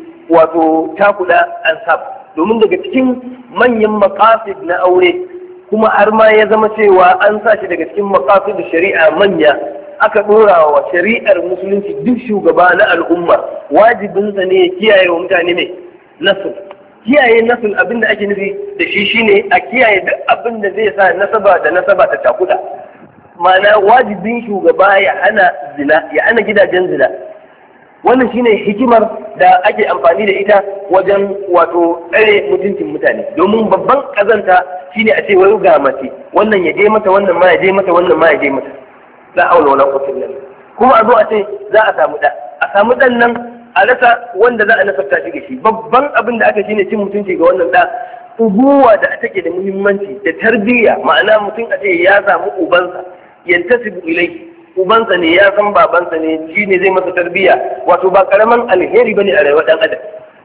wato takuda ansab. Domin daga cikin manyan maqasid na aure kuma har ma ya zama cewa an sa shi daga cikin maqasid shari'a manya, aka dora wa shari'ar musulunci duk shugaba na al'umma wajibinsa ne ya kiyaye wa mutane mai nasu. Kiyaye nasul abin da ake nufi da shi shine a kiyaye duk abin da zai sa nasaba da nasaba ta takuda. Ma'ana wajibin shugaba ya hana zina, ya hana gidajen zina. Wannan shine hikimar da ake amfani da ita wajen wato tsare mutuncin mutane. Domin babban kazanta shine a ce wai ga mace, wannan ya je mata, wannan ma ya je mata, wannan ma ya je mata. La haula wala quwwata illa billah. Kuma a zo a ce za a samu da, a samu dan nan a rasa wanda za a nasarta shi da shi. Babban abin da aka shine cin mutunci ga wannan da, ubuwa da take da muhimmanci da tarbiyya. Ma'ana mutum a ce ya samu ubansa yantasibu ilai, ubansa ne ya san babansa ne, shi ne zai masa tarbiyya. Wato ba karaman alheri bane a rayuwar dan adam.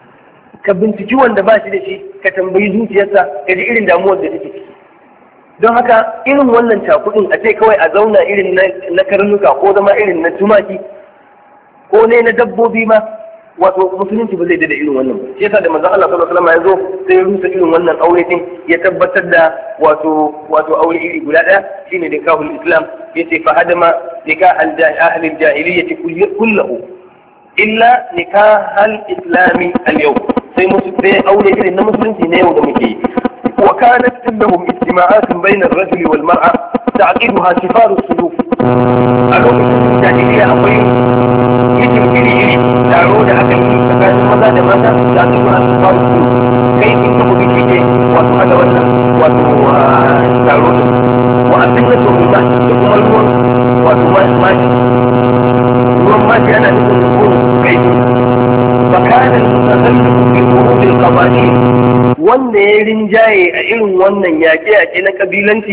Ka binciki wanda ba shi da shi, ka tambayi zuciyarsa, ka ji irin damuwar da take ciki. Don haka irin wannan cakudin a ce kawai a zauna irin na karnuka ko zama irin na tumaki ko ne na dabbobi ma, wato musulunci ba zai da irin wannan. Shi yasa da manzon Allah sallallahu alaihi wasallam ya zo sai ya rusa irin wannan aure din, ya tabbatar da wato wato aure iri guda daya shine nikahul islam. Yace fa hadama nikah ahli al-jahiliyyah kullahu illa nikah al-islami al-yawm, sai musu sai aure irin na musulunci ne yau da muke yi. Wa kanat indahum ijtima'atun bayna ar-rajuli wal mar'a ta'qiduha shifaru as-suluk. A lokacin jahiliya akwai yake iri-iri taro da aka yi tsakanin maza da mata da aka yi a tsakanin su kai in ka kuɗi shi ne wato hada wannan wato taro da wa a cikin da ruwa da kuma ruwan wato maji ruwan maji ana nufin ruwan kai bakanin mutasallin bi urudil qabali, wanda ya rinjaye a irin wannan yaƙe-yaƙe na kabilanci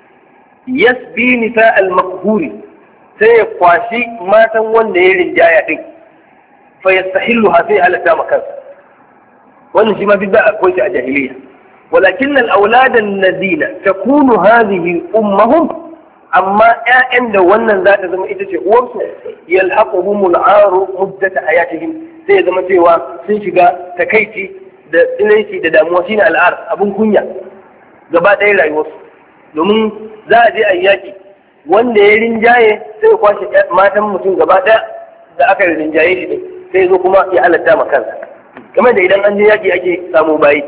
yasbi nisa al-maqhuri, sai ya kwashi matan wanda ya rinjaya din fa yastahilluha sai halatta makansa. wannan shi ma duk da akwai shi a jahiliya. walakin al-awlad alladhina takunu hadhihi ummahum, amma ƴaƴan da wannan za ta zama ita ce uwarsu, yalhaquhum al-aru muddata hayatihim, sai zama cewa sun shiga takaici da tsinaici da damuwa, shine al'ar, abun kunya gaba ɗaya rayuwarsu. domin za a je a yaki, wanda ya rinjaye sai ya kwashe matan mutum gaba ɗaya da aka rinjaye shi ne, sai zo kuma ya halatta ma kansa, kamar da idan an je yaki ake samu bayi.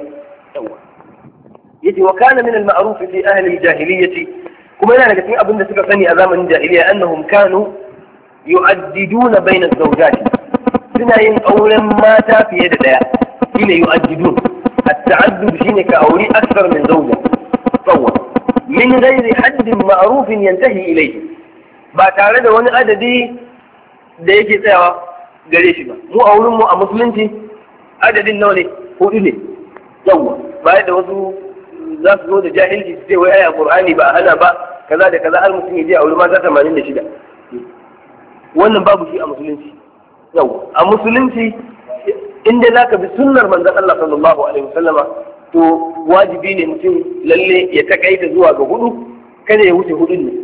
yace wa kana min al-ma'ruf fi ahli al-jahiliyyah, kuma yana daga cikin abin da suka sani a zamanin jahiliya, annahum kanu yu'addiduna bayna az-zawjat, suna yin auren mata fiye da daya, shine yu'addidun. at-ta'addud shine ka auri akthar min zawja tsawwa min ghairi haddin ma'rufin yantahi ilayhi, ba tare da wani adadi da yake tsayawa gare shi ba. mu a wurin mu a musulunci adadin nawa ne? hudu ne. yawwa bayan da wasu za su zo da jahilci su ce wai aya qur'ani ba a hana ba kaza da kaza, har mutum ya je a wurin mata tamanin da shida. wannan babu shi a musulunci. yawwa a musulunci inda zaka bi sunnar manzon Allah sallallahu alaihi wasallama, to wajibi ne mutum lalle ya takaita zuwa ga hudu, kada ya wuce hudun ne.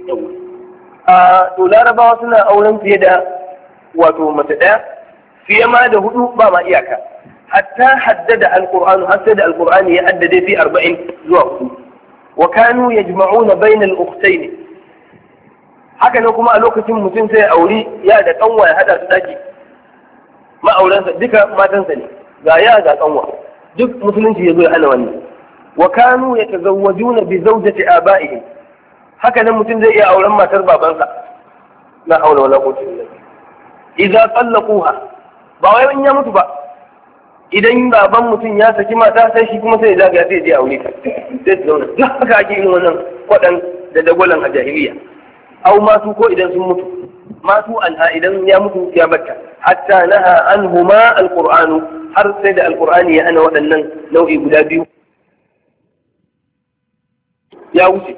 A to larabawa suna auren fiye da wato mace ɗaya, fiye ma da hudu ba ma iyaka. Hatta haddada alqur'anu har sai da alqur'ani ya haddade fi arba'in zuwa hudu. Wa kanu yajma'una bainal ukhtayn. Haka ne kuma a lokacin mutum sai auri ya da kanwa ya hada su daki. Ma'auransa duka matansa ne. Ga ya ga kanwa. Duk musulunci ya zo ya hana wannan. Wa kanu yatazawwajuna bi zawjati aba'ihim. Haka nan mutum zai iya auren matar babansa. La haula wala quwwata illa billah. Idza tallaquha, ba wai in ya mutu ba. Idan baban mutum ya saki mata sai shi kuma sai ya zagaya sai ya je aure ta. Sai su zauna. Duk haka ake yin wannan kwadan da dagwalan a jahiliya. Au matu ko idan sun mutu. Matu anha idan ya mutu ya batta. Hatta naha anhuma alqur'anu, har sai da alqur'ani ya ana waɗannan nau'i guda biyu. Ya wuce.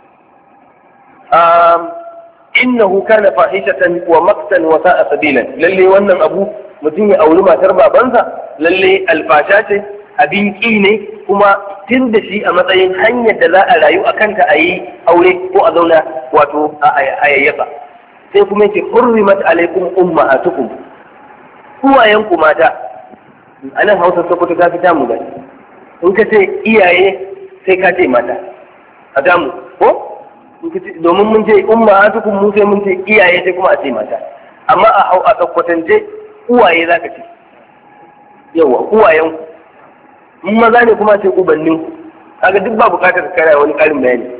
Innahu kana fahishatan wa maqtan wa sa'a sabilan. Lalle wannan abu mutum ya auri matar babansa lalle alfasha ce, abin ƙi ne, kuma tun da shi a matsayin hanyar da za a rayu a kanta a yi aure ko a zauna wato a hayayyafa. Sai kuma yake hurrimat alaikum ummahatukum, uwayenku mata. A nan Hausa Sokoto ta fi tamu gani. In ka ce iyaye sai ka ce mata a damu ko domin mun ce ummahatukum mu sai mun ce iyaye sai kuma a ce mata. Amma a hau a Sokotance uwaye za ka ce, yawa uwayenku, in maza ne kuma ce ubannin, kaga duk ba bukatar kara wani karin bayani.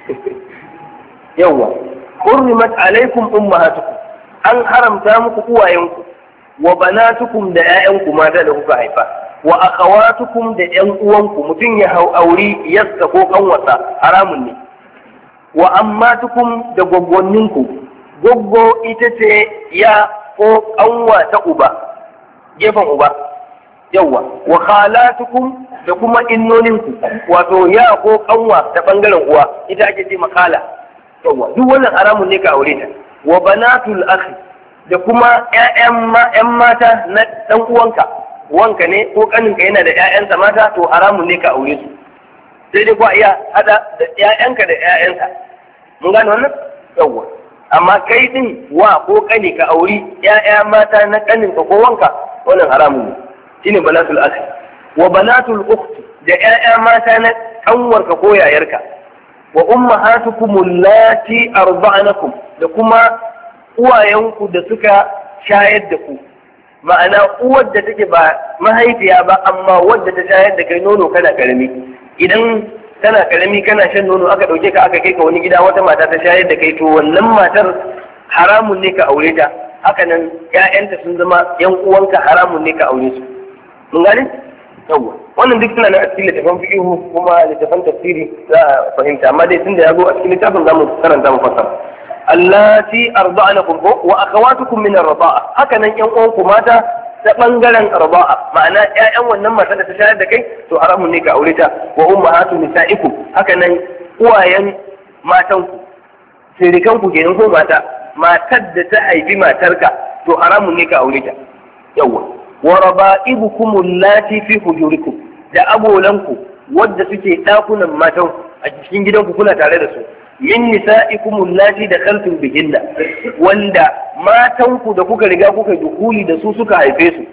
Yawa hurrimat alaikum ummahatukum, an haramta muku uwayenku, wa banatukum da ƴaƴanku mata da kuka haifa, wa akhawatukum da ƴan uwanku, mutum ya hau auri yassa ko kanwasa haramun ne, wa ammatukum da gwaggwanninku, goggo ita ce ya ko kanwa ta uba, gefen uba, yawwa, wa khalatukum da kuma innoninku, wato ya ko kanwa ta bangaren uwa, ita ake ce makala, yawwa, duk wannan haramun ne ka aure ta, wa banatul akhi da kuma ƴaƴan mata na dan uwanka, wanka ne ko kaninka yana da ƴaƴansa mata, to haramun ne ka aure su, sai dai kuwa iya hada da ƴaƴanka da ƴaƴansa, mun gane wannan, yawwa. Amma kai din wa ko kani ka auri ƴaƴa mata na kaninka ko wanka, wannan haramun ne, shine banatul akhi. Wa banatul ukhti da ƴaƴa mata na kanwarka ko yayarka. Wa ummahatukum allati arda'nakum da kuma uwayenku da suka shayar da ku, ma'ana uwar da take ba mahaifiya ba amma wadda ta shayar da kai nono kana karami. Idan kana karami kana shan nono aka dauke ka aka kai ka wani gida wata mata ta shayar da kai, to wannan matar haramun ne ka aure ta. Haka nan ƴaƴanta sun zama ƴan uwanka, haramun ne ka aure su. Mun gane? Yawwa. Wannan duk suna nan a cikin littafin fiqhu kuma littafin tafsiri za a fahimta, amma dai tunda ya zo a cikin littafin zamu karanta mu fassara. Allati arda'anakum wa akhawatukum min ar-rida'a. Haka nan ƴan uwanku mata ta bangaren arba'a, ma'ana ƴaƴan wannan mata da ta shayar da kai, to haramun ne ka aure ta. Wa ummahatu nisa'ikum, haka nan uwayen matanku, sirikanku kenan ko mata, matar da ta haifi matarka, to haramun ne ka aure ta. Yawwa. Wa raba'ibukum allati fi hujurikum, da abolanku wadda suke dakunan matan a cikin gidanku kuna tare da su. Min nisa'ikum allati dakhaltum bihinna, wanda matanku da kuka riga kuka dukuli da su suka haife su.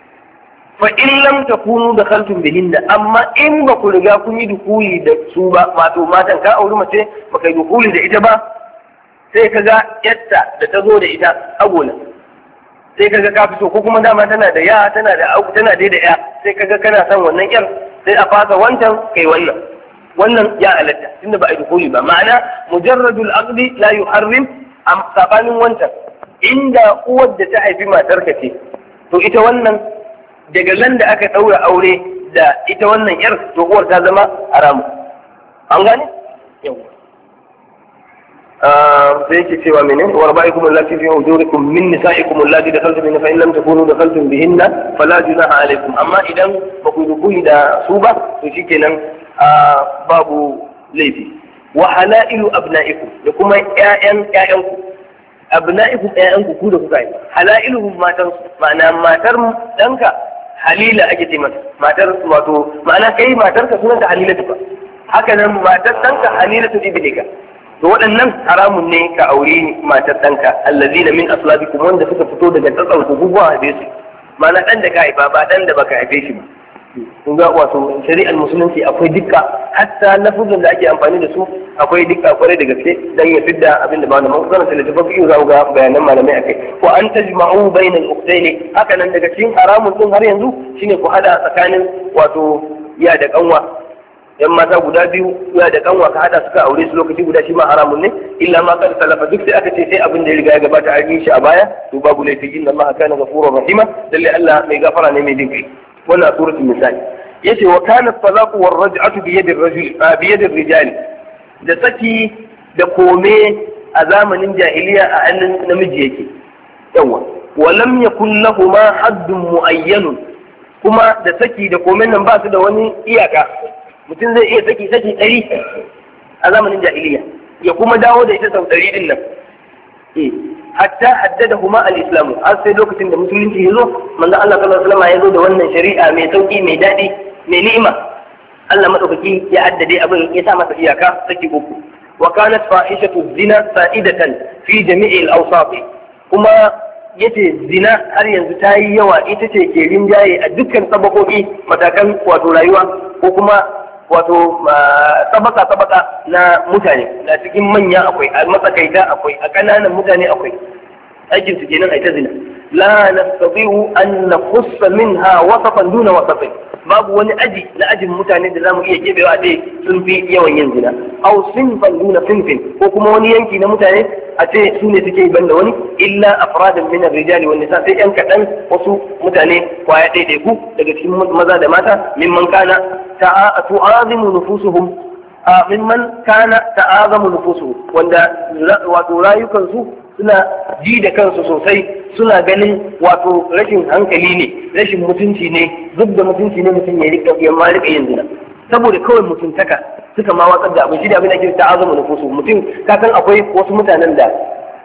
Fa in lam takunu dakhaltum bihinna, amma in ba ku riga kun yi dukuli da su ba, wato matan ka auri mace ba kai dukuli da ita ba, sai kaga yatta da ta zo da ita agola, sai kaga ka fito, ko kuma dama tana da ya tana da auku tana dai da ya, sai kaga kana son wannan yar, sai a fasa wancan kai wannan. Wannan ya halatta tunda ba a yi dukuli ba, ma'ana mujarradul aqdi la yuharrim, am sabanin wancan. Inda uwar da ta haifi matarka ce, to ita wannan daga nan da aka daura aure da ita wannan yar, to uwar ta zama haramu. An gane? Yawa. sai yake cewa menene wa rabaikum allati fi hujurikum min nisaikum allati dakhaltum bihinna fa in lam takunu dakhaltum bihinna fala junaha alaykum. Amma idan ba ku dukuli da su ba, to shikenan babu laifi. Wa halailu abna'ikum, da kuma ƴaƴan ƴaƴanku, abna'ikum ƴaƴanku ku da kuka yi, halailuhum matan ma'ana matar danka halila ake ce mata, matar wato ma'ana kai matarka sunanta halila tuka, haka nan matar ɗanka halilatu ibnika, to waɗannan haramun ne ka aure matar ɗanka allazina min aslabikum wanda suka fito daga tsatsan ku guguwa haife su, ma'ana ɗan da ka haifa ba ɗan da baka haife shi ba. kun ga wato shari'ar musulunci akwai dukka, hatta lafuzin da ake amfani da su akwai dukka kwarai da gaske dan ya fidda abin da malaman kana da tafafi za ga bayanan malamai akai. Wa an tajma'u bainal ukhtaini, haka nan daga cikin haramun din har yanzu shine ku hada tsakanin wato ya da kanwa, yan mata guda biyu ya da kanwa ka hada suka aure su lokaci guda shi ma haramun ne, illa ma kad salafa, duk sai aka ce sai abin da ya riga ya gabata a yi shi a baya to babu laifi, inna Allah kana ghafurur rahima, lalle Allah mai gafara ne mai jin kai. wannan suratul misali yace wa kana talaqu war raj'atu bi yadi ar-rajul bi yadi ar-rijal, da saki da kome a zamanin jahiliya a hannun namiji yake yawa, wa lam yakul lahumu haddun muayyan, kuma da saki da komen nan ba su da wani iyaka, mutum zai iya saki saki ɗari a zamanin jahiliya ya kuma dawo da ita sau ɗari din nan eh hatta haddada huma al-islamu, har sai lokacin da musulunci ya zo manzon Allah sallallahu alaihi wasallam ya zo da wannan shari'a mai sauki mai daɗi mai ni'ima, Allah madaukaki ya addade abin ya sa masa iyaka saki uku. Wa kanat fahishatu zina sa'idatan fi jami'i al-awsaf, kuma yace zina har yanzu ta yi yawa, ita ce ke rinjaye a dukkan sabakoki matakan wato rayuwa ko kuma wato tabaka tabaka na mutane, na cikin manya akwai, a matsakaita akwai, a kananan mutane akwai, aikin su kenan ai ta zina. La nastati'u an naqussa minha wasafan duna wasafin, babu wani aji na ajin mutane da zamu iya kebewa a ce sun fi yawan yin zina, aw sinfan duna sinfin, ko kuma wani yanki na mutane a ce su ne suke banda wani, illa afradan min ar-rijali wan nisa, sai yan kadan wasu mutane kwaya daidaiku daga cikin maza da mata, mimman kana tu'azimu nufusuhum mimman kana ta'azamu nufusuhum, wanda wato rayukansu suna ji da kansu sosai, suna ganin wato rashin hankali ne, rashin mutunci ne, zub da mutunci ne mutum ya rika ya ma rika yin zina saboda kawai mutuntaka, suka ma watsar da abin shi da abin da ke ta'azamu nufusuhum. Mutum ka san akwai wasu mutanen da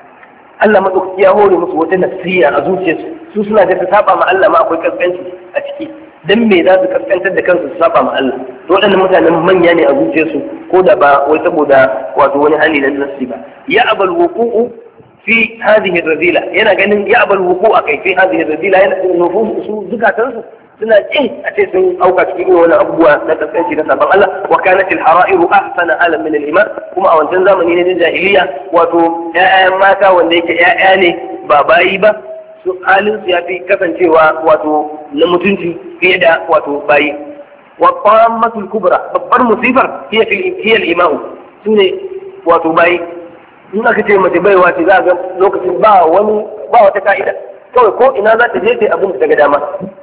Allah madaukaki ya hore musu wata nafsiya a zuciyarsu, su suna da su saba ma Allah ma akwai kaskanci a ciki, dan me za su kaskantar da kansu su saba ma Allah, to waɗannan mutanen manya ne a zuciyarsu ko da ba wai saboda wato wani hali na nafsi ba. Ya abal wuqu'u fi hadhihi ar-radila, yana ganin ya abal wuqu'u kai fi hadhihi ar-radila, yana nufus su zukatansu suna kin a ce sun auka cikin wani abubuwa na kaskanci na saban Allah. Wa kanat al-hara'iru ahsana alam min al-iman, kuma a wancan zamani ne na jahiliya wato ƴaƴan mata wanda yake ƴaƴa ne ba bayi ba, su halin su yafi kasancewa wato na mutunci fiye da wato bayi. Wa qammatul kubra, babbar musifar hiya fil hiya al-ima'u, sune wato bayi. In aka ce mace baiwa ce za ga lokacin ba wani ba wata ka'ida, kawai ko ina za ta je ta abin daga dama.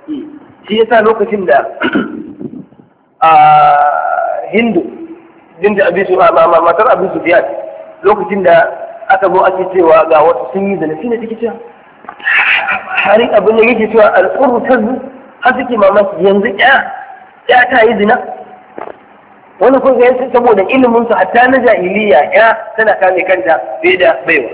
Shi yasa lokacin da a Hindu Hindu Abi Sufyan, matar Abi Sufyan, lokacin da aka zo ake cewa ga wasu sun yi zina, shine take cewa harin abin da yake cewa al'urru tazu, har suke mamaki yanzu ya ya ta yi zina. Wani kun ga yasin saboda ilimin su hatta na jahiliya ya tana kame kanta fiye da baiwa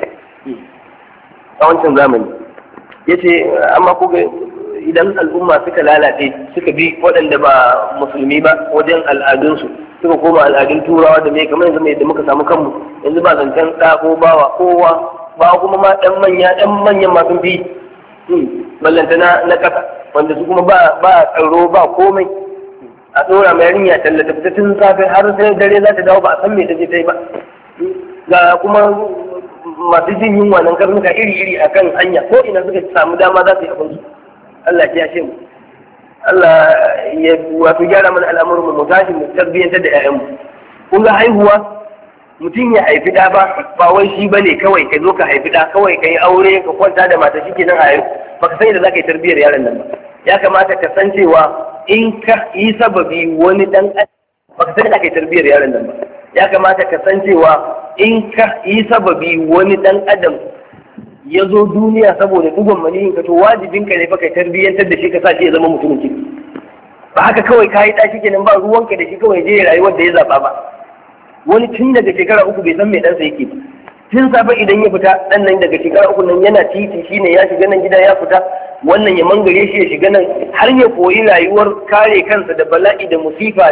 a wancan zamani. Yace amma ko idan al'umma suka lalace suka bi waɗanda ba musulmi ba wajen al'adunsu, suka koma al'adun turawa da mai kamar yanzu mai da muka samu kanmu yanzu ba zancen ɗa ko bawa kowa ba, kuma ma ɗan manya ɗan manyan masu bi ballanta na na ƙasa wanda su kuma ba ba tsaro ba komai, a tsora mai yarinya tallata fita tun safe har sai dare za ta dawo ba a san me ta je ta yi ba, ga kuma masu jin yunwa nan karnuka iri-iri a kan hanya ko ina suka samu dama za su yi abin su. Allah ya ce mu, Allah ya wato gyara mana al'amuran mu tashi mu tarbiyyantar da ƴaƴanmu. Kun ga haihuwa, mutum ya haifi ɗa ba ba wai shi bane kawai ka zo ka haifi ɗa kawai ka yi aure ka kwanta da mata shi kenan a haihu, baka san yadda za ka yi tarbiyyar yaron nan ba. Ya kamata ka san cewa in ka yi sababi wani ɗan adam baka san yadda za ka yi tarbiyyar yaron nan ba. Ya kamata ka san cewa in ka yi sababi wani ɗan adam ya zo duniya saboda dugon maniyin ka, to wajibin ka ne fa kai tarbiyyantar da shi ka sa shi ya zama mutumin kirki. Ba haka kawai ka yi ɗaki kenan ba ruwanka da shi kawai je rayuwar da ya zaɓa ba. Wani tun daga shekara uku bai san mai ɗansa yake ba. Tun safe idan ya fita ɗan nan daga shekara uku nan yana titi shine ya shiga nan gida ya fita, wannan ya mangare shi ya shiga nan, har ya koyi rayuwar kare kansa da bala'i da musifa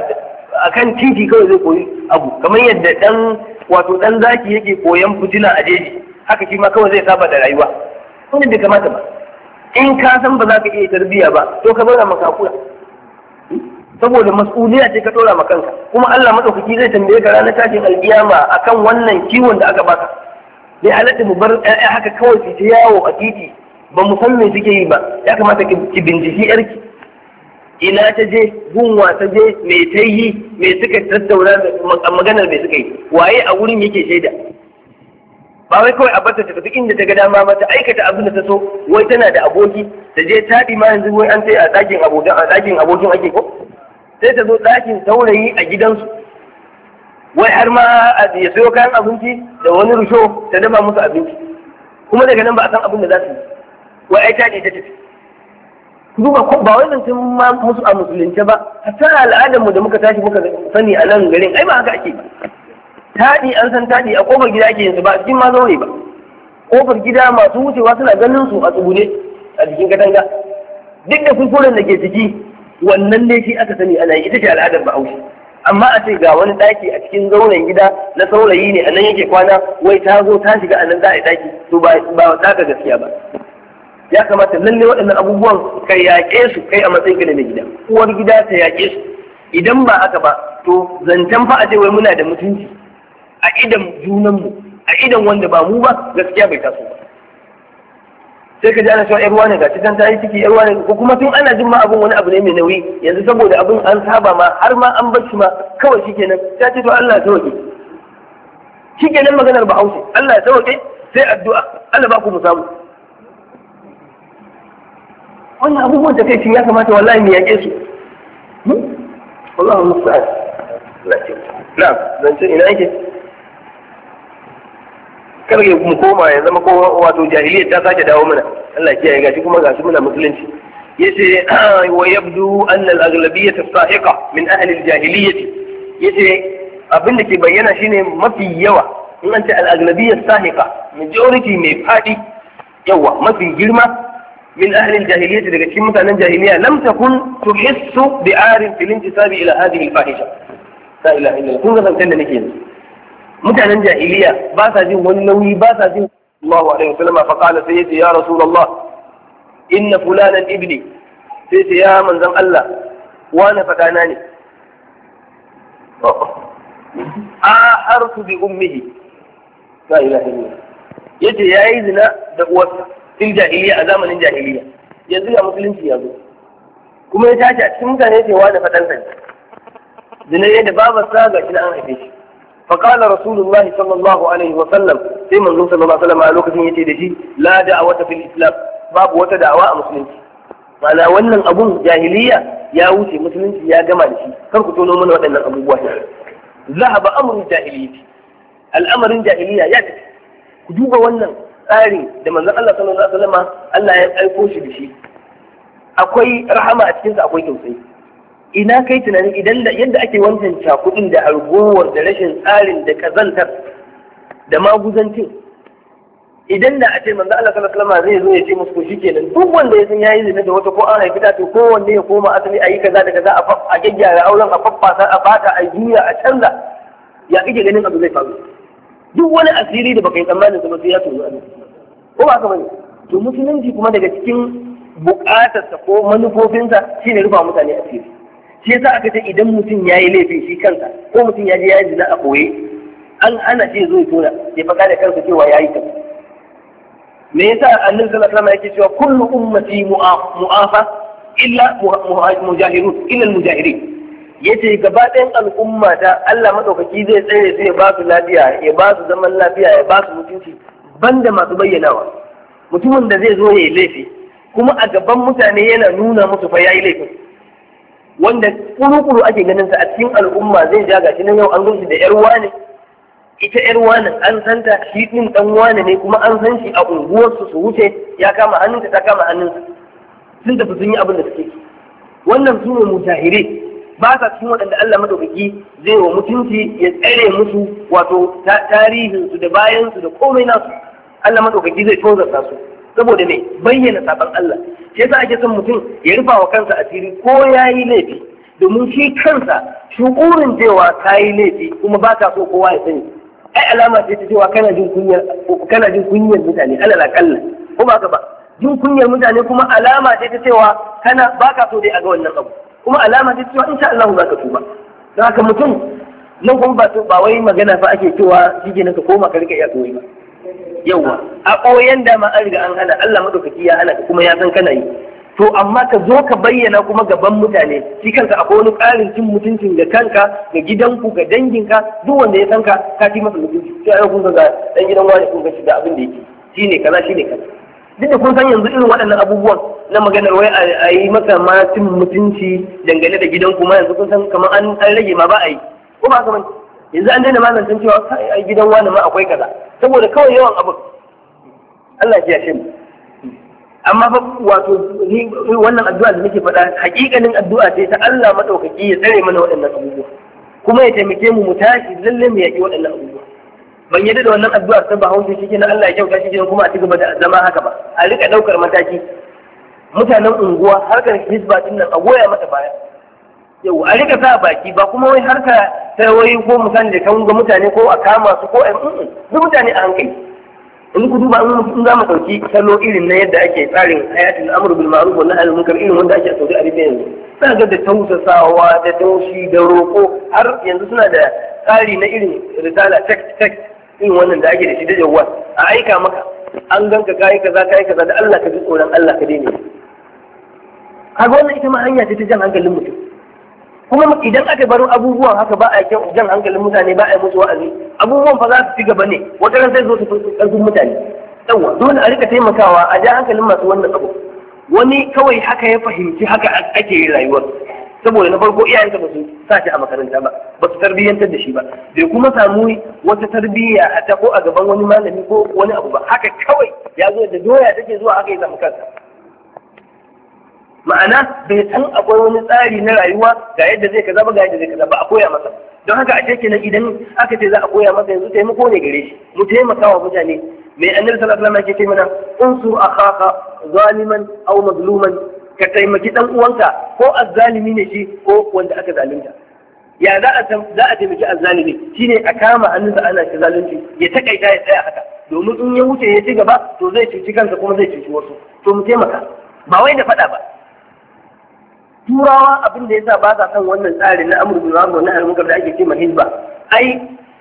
akan titi kawai zai koyi abu, kamar yadda dan wato dan zaki yake koyan fitina a jeji, haka shi ma kawai zai saba da rayuwa. Wannan bai kamata ba. In ka san ba za ka iya tarbiyya ba to ka zauna maka kula, saboda mas'uliya ce ka dora ma kanka, kuma Allah madaukaki zai tambaye ka ranar tashin alkiyama akan wannan kiwon da aka baka. Bai halatta mu bar ƴaƴa haka kawai su ta yawo a titi ba mu san me suke yi ba. Ya kamata ki binciki yarki, ina ta je, gunwa ta je, me ta yi, me suka tattauna da maganar me suka yi, waye a wurin yake shaida. Ba wai kawai a barta ta tafi inda ta ga dama ba, ta aikata abin da ta so, wai tana da aboki, ta je taɗi ma yanzu wai an sai a ɗakin abokin a ɗakin abokin ake ko, sai ta zo ɗakin saurayi a gidansu, wai har ma ya sayo kayan abinci da wani rusho ta dafa musu abinci, kuma daga nan ba a san abin da za su yi, wai ai taɗi ta tafi. Duba ba wai zancen ma musu a musulunce ba, hatta al'adar mu da muka tashi muka sani a nan garin ai ba haka ake ba. Taɗi an san taɗi a kofar gida ake yin su ba a cikin ma zaure ba. Kofar gida masu wucewa suna ganin su a tsugune a jikin katanga. Duk da kuskuren da ke ciki wannan ne shi aka sani ana yi, ita ce al'adar Bahaushe. Amma a ce ga wani ɗaki a cikin zauren gida na saurayi ne a nan yake kwana, wai ta zo ta shiga a nan za a yi ɗaki, to ba ba ɗaka gaskiya ba. Ya kamata lalle waɗannan abubuwan ka yaƙe su kai a matsayin ka na gida, uwar gida ta yaƙe su. Idan ba haka ba to zancen fa a ce wai muna da mutunci a idan junanmu, a idan wanda ba mu ba, gaskiya bai taso ba. Sai ka ji ana cewa yarwa ne ga cikin ta yi ciki yarwa ne, ko kuma tun ana jin ma abin wani abu ne mai nauyi, yanzu saboda abin an saba ma har ma an bar shi ma kawai shikenan ta ce to Allah ya sauke. Shikenan maganar Bahaushe, Allah ya sauke, sai addu'a, Allah ba ku mu samu. Wannan abubuwan da kai ya kamata wallahi mu yaƙe su. Wallahu musta'an. Na'am, zance ina yake? Kar mu koma ya zama ko wato jahiliyyar ta sake dawo mana. Allah ya kiyaye, gashi kuma gashi muna musulunci. Yace wa yabdu anna al-aghlabiyyah as-sahiqa min ahli al-jahiliyyah. Yace abin da ke bayyana shine mafi yawa in an ce al-aghlabiyyah as-sahiqa, majority mai fadi yawa mafi girma من أهل الجاهلية daga cikin mutanen jahiliya lam takun tuhissu bi'arin fil intisabi ila hadhihi al-fahisha. La ilaha illa Allah. Kun ga zancan da nake yanzu, mutanen jahiliya ba sa jin wani nauyi, ba sa jin Allahu alaihi wasallam fa qala sayyidi ya rasulullah inna fulanan ibni, sai ce ya manzon Allah wani fadana ne, a harsu bi ummihi. La ilaha illa Allah. Yace yayi zina da uwarsa fil jahiliya, a zamanin jahiliya. Yanzu ya musulunci ya zo kuma ya tashi a cikin mutane cewa da faɗan sa zina yadda babarsa ga shi na an haife shi. fa qala rasulullah sallallahu alaihi wa sallam, sai manzon sallallahu alaihi wa sallam a lokacin yace da shi la da'wata fil islam, babu wata da'awa a musulunci. Ma'ana wannan abun jahiliya ya wuce, musulunci ya gama da shi, kar ku tono mana waɗannan abubuwa. Zahaba amrul jahiliyyah, al'amarin jahiliya ya tafi. Ku duba wannan tsari da manzon Allah sallallahu alaihi wasallam Allah ya aiko shi da shi, akwai rahama a cikinsa, akwai tausayi. Ina kai tunanin idan da yadda ake wancan cakudin da arguwar da rashin tsarin da kazantar da maguzancin, idan da a ce manzon Allah sallallahu alaihi wasallam zai zo ya ce musu shikenan duk wanda ya san yayi zina da wata ko an haifi ta, to kowanne ya koma asali a yi kaza da kaza a gyaggyara auren, a faffasa, a bata, a juya, a canza, ya kike ganin abu zai faru? Duk wani asiri da baka yi tsammanin sa ba sai ya tozo a ko ba haka bane? To musulunci kuma daga cikin bukatarsa ko manufofinsa shine rufa mutane asiri. Shi yasa aka ce idan mutum yayi laifi shi kansa, ko mutum ya je ya yi zina a koye, an ana ce zo ya tona ya faɗa da kansa cewa yayi ta. Me yasa annabi sallallahu alaihi wasallam yake cewa kullu ummati mu'afa illa mujahirun illa al-mujahirin. Yace gaba ɗayan al'umma ta Allah madaukaki zai tsare su, ya ba su lafiya, ya ba su zaman lafiya, ya ba su mutunci, banda masu bayyanawa. Mutumin da zai zo ya yi laifi kuma a gaban mutane yana nuna musu fa yayi laifin, wanda kuru-kuru ake ganin sa a cikin al'umma, zai ja gashi nan yau an ganshi da yar wane, ita yar wane an santa, shi din dan wane ne, kuma an san shi a unguwarsu, su wuce ya kama hannunta ta kama hannunsa, sun tafi sun yi abin da suke. Wannan su ne mujahirai, ba sa cikin waɗanda Allah madaukaki zai wa mutunci ya tsare musu wato tarihinsu da bayansu da komai nasu. Allah madaukaki zai tozarta su saboda me bayyana saban Allah. Shi yasa ake son mutum ya rufa wa kansa asiri, ko yayi laifi domin shi kansa shukurin cewa kayi laifi kuma ba ka so kowa ya sani ai alama ce ta cewa kana jin kunyar kana jin kunyar mutane alal akalla ko ba ka ba jin kunyar mutane kuma alama ce ta cewa kana ba ka so dai a ga wannan abu kuma alama ce ta cewa insha Allah za ka tuba don haka mutum nan kuma ba ba wai magana fa ake cewa shi ke ka koma ka rika iya koyi ba yawa a koyan da ma an riga an hana Allah madaukaki ya hana ka kuma ya san kana yi to amma ka zo ka bayyana kuma gaban mutane shi kanka akwai wani ƙarin cin mutuncin ga kanka ga gidanku ga danginka duk wanda ya san ka ka ci masa mutunci sai ai kun ga dan gidan wani kun ga shi da abin da yake shine kaza shine kaza duk da kun san yanzu irin waɗannan abubuwan na maganar wai a yi maka ma cin mutunci dangane da gidanku ma yanzu kun san kamar an rage ma ba a yi ko ba haka bane yanzu an daina mazantan cewa ai gidan wani ma akwai kaza saboda kawai yawan abin Allah ya shi mu amma fa wato ni wannan addu'a da nake faɗa hakikanin addu'a ce ta Allah madaukaki ya tsare mana waɗannan abubuwa kuma ya taimake mu mu tashi lalle mu yaki waɗannan abubuwa ban yadda da wannan addu'a ta Bahaushe shi kenan Allah ya kyauta shi kenan kuma a ci gaba da zama haka ba a rika daukar mataki mutanen unguwa harkar hisba din nan a goya mata baya yau a rika sa baki ba kuma wai harka ta wai ko misali da kan ga mutane ko a kama su ko a duk mutane a hankali in ku duba in za mu ɗauki salo irin na yadda ake tsarin hayatul amru bil ma'ruf wa nahy anil munkar irin wanda ake a Saudi Arabia yanzu za ga da tausasawa da taushi da roƙo har yanzu suna da tsari na irin risala text text irin wannan da ake da shi da jawwal a aika maka an ganka kai kaza kai kaza da Allah ka ji tsoron Allah ka daina kaga wannan ita ma hanya ce ta jan hankalin mutum kuma idan aka bar abubuwan haka ba a kyau jan hankalin mutane ba a yi musu wa'azi abubuwan fa za su ci gaba ne wata ran sai zo su fi karfin mutane yawa dole a rika taimakawa a ja hankalin masu wannan abu wani kawai haka ya fahimci haka ake yi rayuwar saboda na farko iyayensa ba su sa shi a makaranta ba ba su tarbiyyantar da shi ba bai kuma samu wata tarbiyya a ta ko a gaban wani malami ko wani abu ba haka kawai ya zo da doya take zuwa haka ya zama kansa ma'ana bai san akwai wani tsari na rayuwa ga yadda zai kaza ba ga yadda zai kaza ba a koya masa don haka a cikin idan aka ce za a koya masa yanzu taimako ne gare shi mu taimaka wa mutane mai annabi sallallahu alaihi wasallam yake ce mana unsur akhaka zaliman aw mazluman ka taimaki dan uwanka ko azzalimi ne shi ko wanda aka zalunta ya za a za a taimaki azzalimi shine a kama hannunsa ana shi zalunci ya takaita ya tsaya haka domin in ya wuce ya ci gaba to zai cuci kansa kuma zai cuci wasu to mu taimaka ba wai da faɗa ba turawa abin da yasa ba sa son wannan tsarin na amur bil ma'ruf wa nahy anil munkar da ake ce ma hizba ai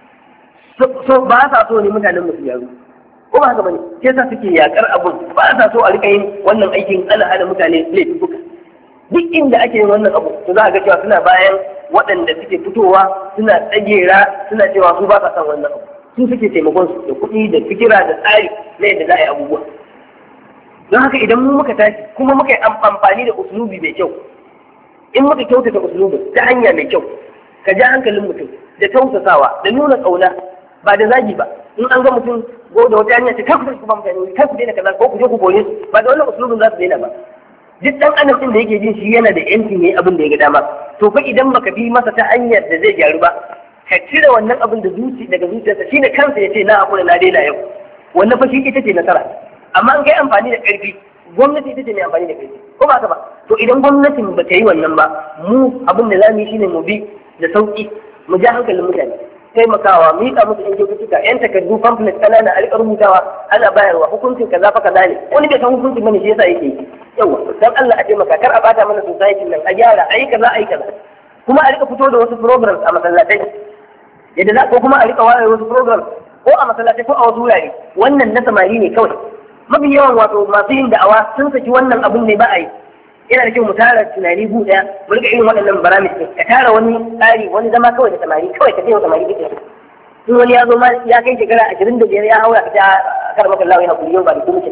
so ba sa so ne mutanen musu yaro ko ba haka bane sai sa suke yakar abun ba sa so a rika yin wannan aikin ana hana mutane laifuka duk inda ake yin wannan abu to za a ga cewa suna bayan waɗanda suke fitowa suna tsagera suna cewa su ba sa son wannan abu su suke taimakon su da kuɗi da fikira da tsari na yadda za a yi abubuwa don haka idan mu muka tashi kuma muka yi amfani da usulubi mai kyau in muka kyautata usulubin ta hanya mai kyau ka ja hankalin mutum da tausasawa da nuna ƙauna ba da zagi ba in an ga mutum go da wata hanya ce kar ku tafi ba mutane kar ku daina kaza ko ku je ku kore su ba da wannan usulubin za su daina ba duk dan adam din da yake jin shi yana da yancin yayi abin da ya ga dama to fa idan baka bi masa ta hanyar da zai gyaru ba ka cire wannan abin da zuci daga zuciyarsa shine kansa ya ce na hakura na daina yau wannan fa shi ita ce nasara amma an kai amfani da ƙarfi gwamnati ita ce mai amfani da ƙarfi ko ba ka ba to idan gwamnatin ba ta yi wannan ba mu abin da za mu yi shine mu bi da sauki mu ja hankalin mutane taimakawa mu yi musu yan kyaututtuka yan takardu pamphlet kanana a riƙa rubutawa ana bayarwa hukuncin kaza fa kaza ne wani bai san hukuncin bane shi yasa yake yi yawa dan Allah a taimaka kar a bata mana society nan a gyara ayi kaza ayi kaza kuma a riƙa fito da wasu programs a masallatai yadda za ko kuma a riƙa wayar wasu programs ko a masallatai ko a wasu wurare wannan na samari ne kawai mafi yawan wato masu yin da'awa sun saki wannan abun ne ba a yi yana da kyau mu tara tunani gu daya mu rika irin waɗannan baramis ka tara wani tsari wani zama kawai da samari kawai ka taimaka samari kake in wani ya zo ma ya kai shekara ashirin da biyar ya haura ka ta kar maka Allah ya hakuri yau ba da kuma ce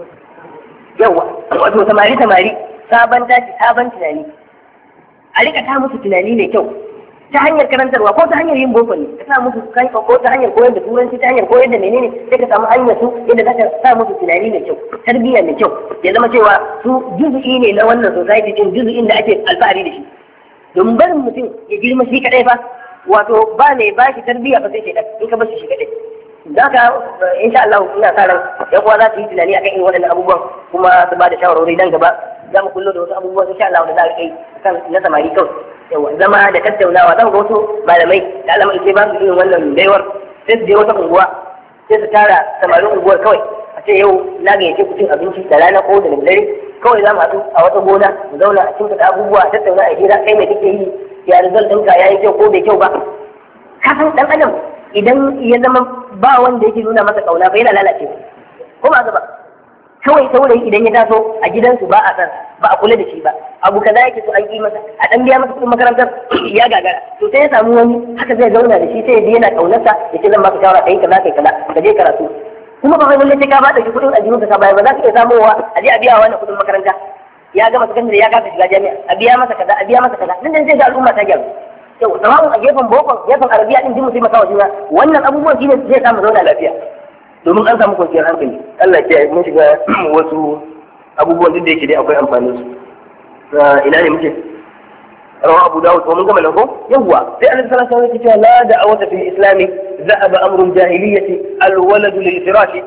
yawa wato samari samari sabon tashi sabon tunani a rika ta musu tunani mai kyau ta hanyar karantarwa ko ta hanyar yin boko ne ka sa musu ko ta hanyar koyar da turanci ta hanyar koyar da menene sai ka samu hanyar su yadda za ka sa musu tunani mai kyau tarbiyya mai kyau ya zama cewa su juzu'i ne na wannan society din juzu'in da ake alfahari da shi domin barin mutum ya girma shi kadai fa wato ba ne ba shi tarbiyya fa sai shi in ka bar shi shi kadai da ka insha Allah ina sa ran yan uwa za su yi tunani akan irin waɗannan abubuwan kuma su ba da shawarwari dan gaba za mu kullo da wasu abubuwan insha Allah da za a kai kan na samari kawai yawa zama da tattaunawa zan ga wasu malamai da alama ke ba su irin wannan baiwar sai su je wata unguwa sai su tara samarin unguwar kawai a ce yau na gayyace ku cin abinci da rana ko da dare kawai za mu haɗu a wata gona mu zauna a cikin abubuwa a tattauna a hira kai mai kake yi ya result ɗinka ya yi kyau ko bai kyau ba ka san ɗan adam idan ya zama ba wanda yake nuna masa ƙauna ba yana lalacewa ko ba ba kawai saurayi idan ya taso a gidansu ba a san ba a kula da shi ba abu kaza yake so an yi masa a dan biya masa kuɗin makarantar ya gagara to sai ya samu wani haka zai zauna da shi sai ya ji yana kaunarsa ya ce zan baka shawara kai kaza kai kaza ka je karatu kuma ba wai lalle ka ba da shi kuɗin aljihun ka bayar ba za ka iya samowa a je a biya wannan kuɗin makaranta ya gama sakandare ya kasa shiga jami'a a biya masa kaza a biya masa kaza nan zai ga al'umma ta gyaru yau sawa'un a gefen boko gefen arabiya din jimu sai maka wa juna wannan abubuwan shine zai samu zauna lafiya domin an samu kwanciyar hankali Allah ya mun shiga wasu abubuwan da yake dai akwai amfanin su ina ne muke rawa Abu Dawud ko mun gama nan ko yawwa sai Annabi sallallahu alaihi wasallam ya ce la da'awata fil islam dhahaba amru jahiliyyati al-walad lil firash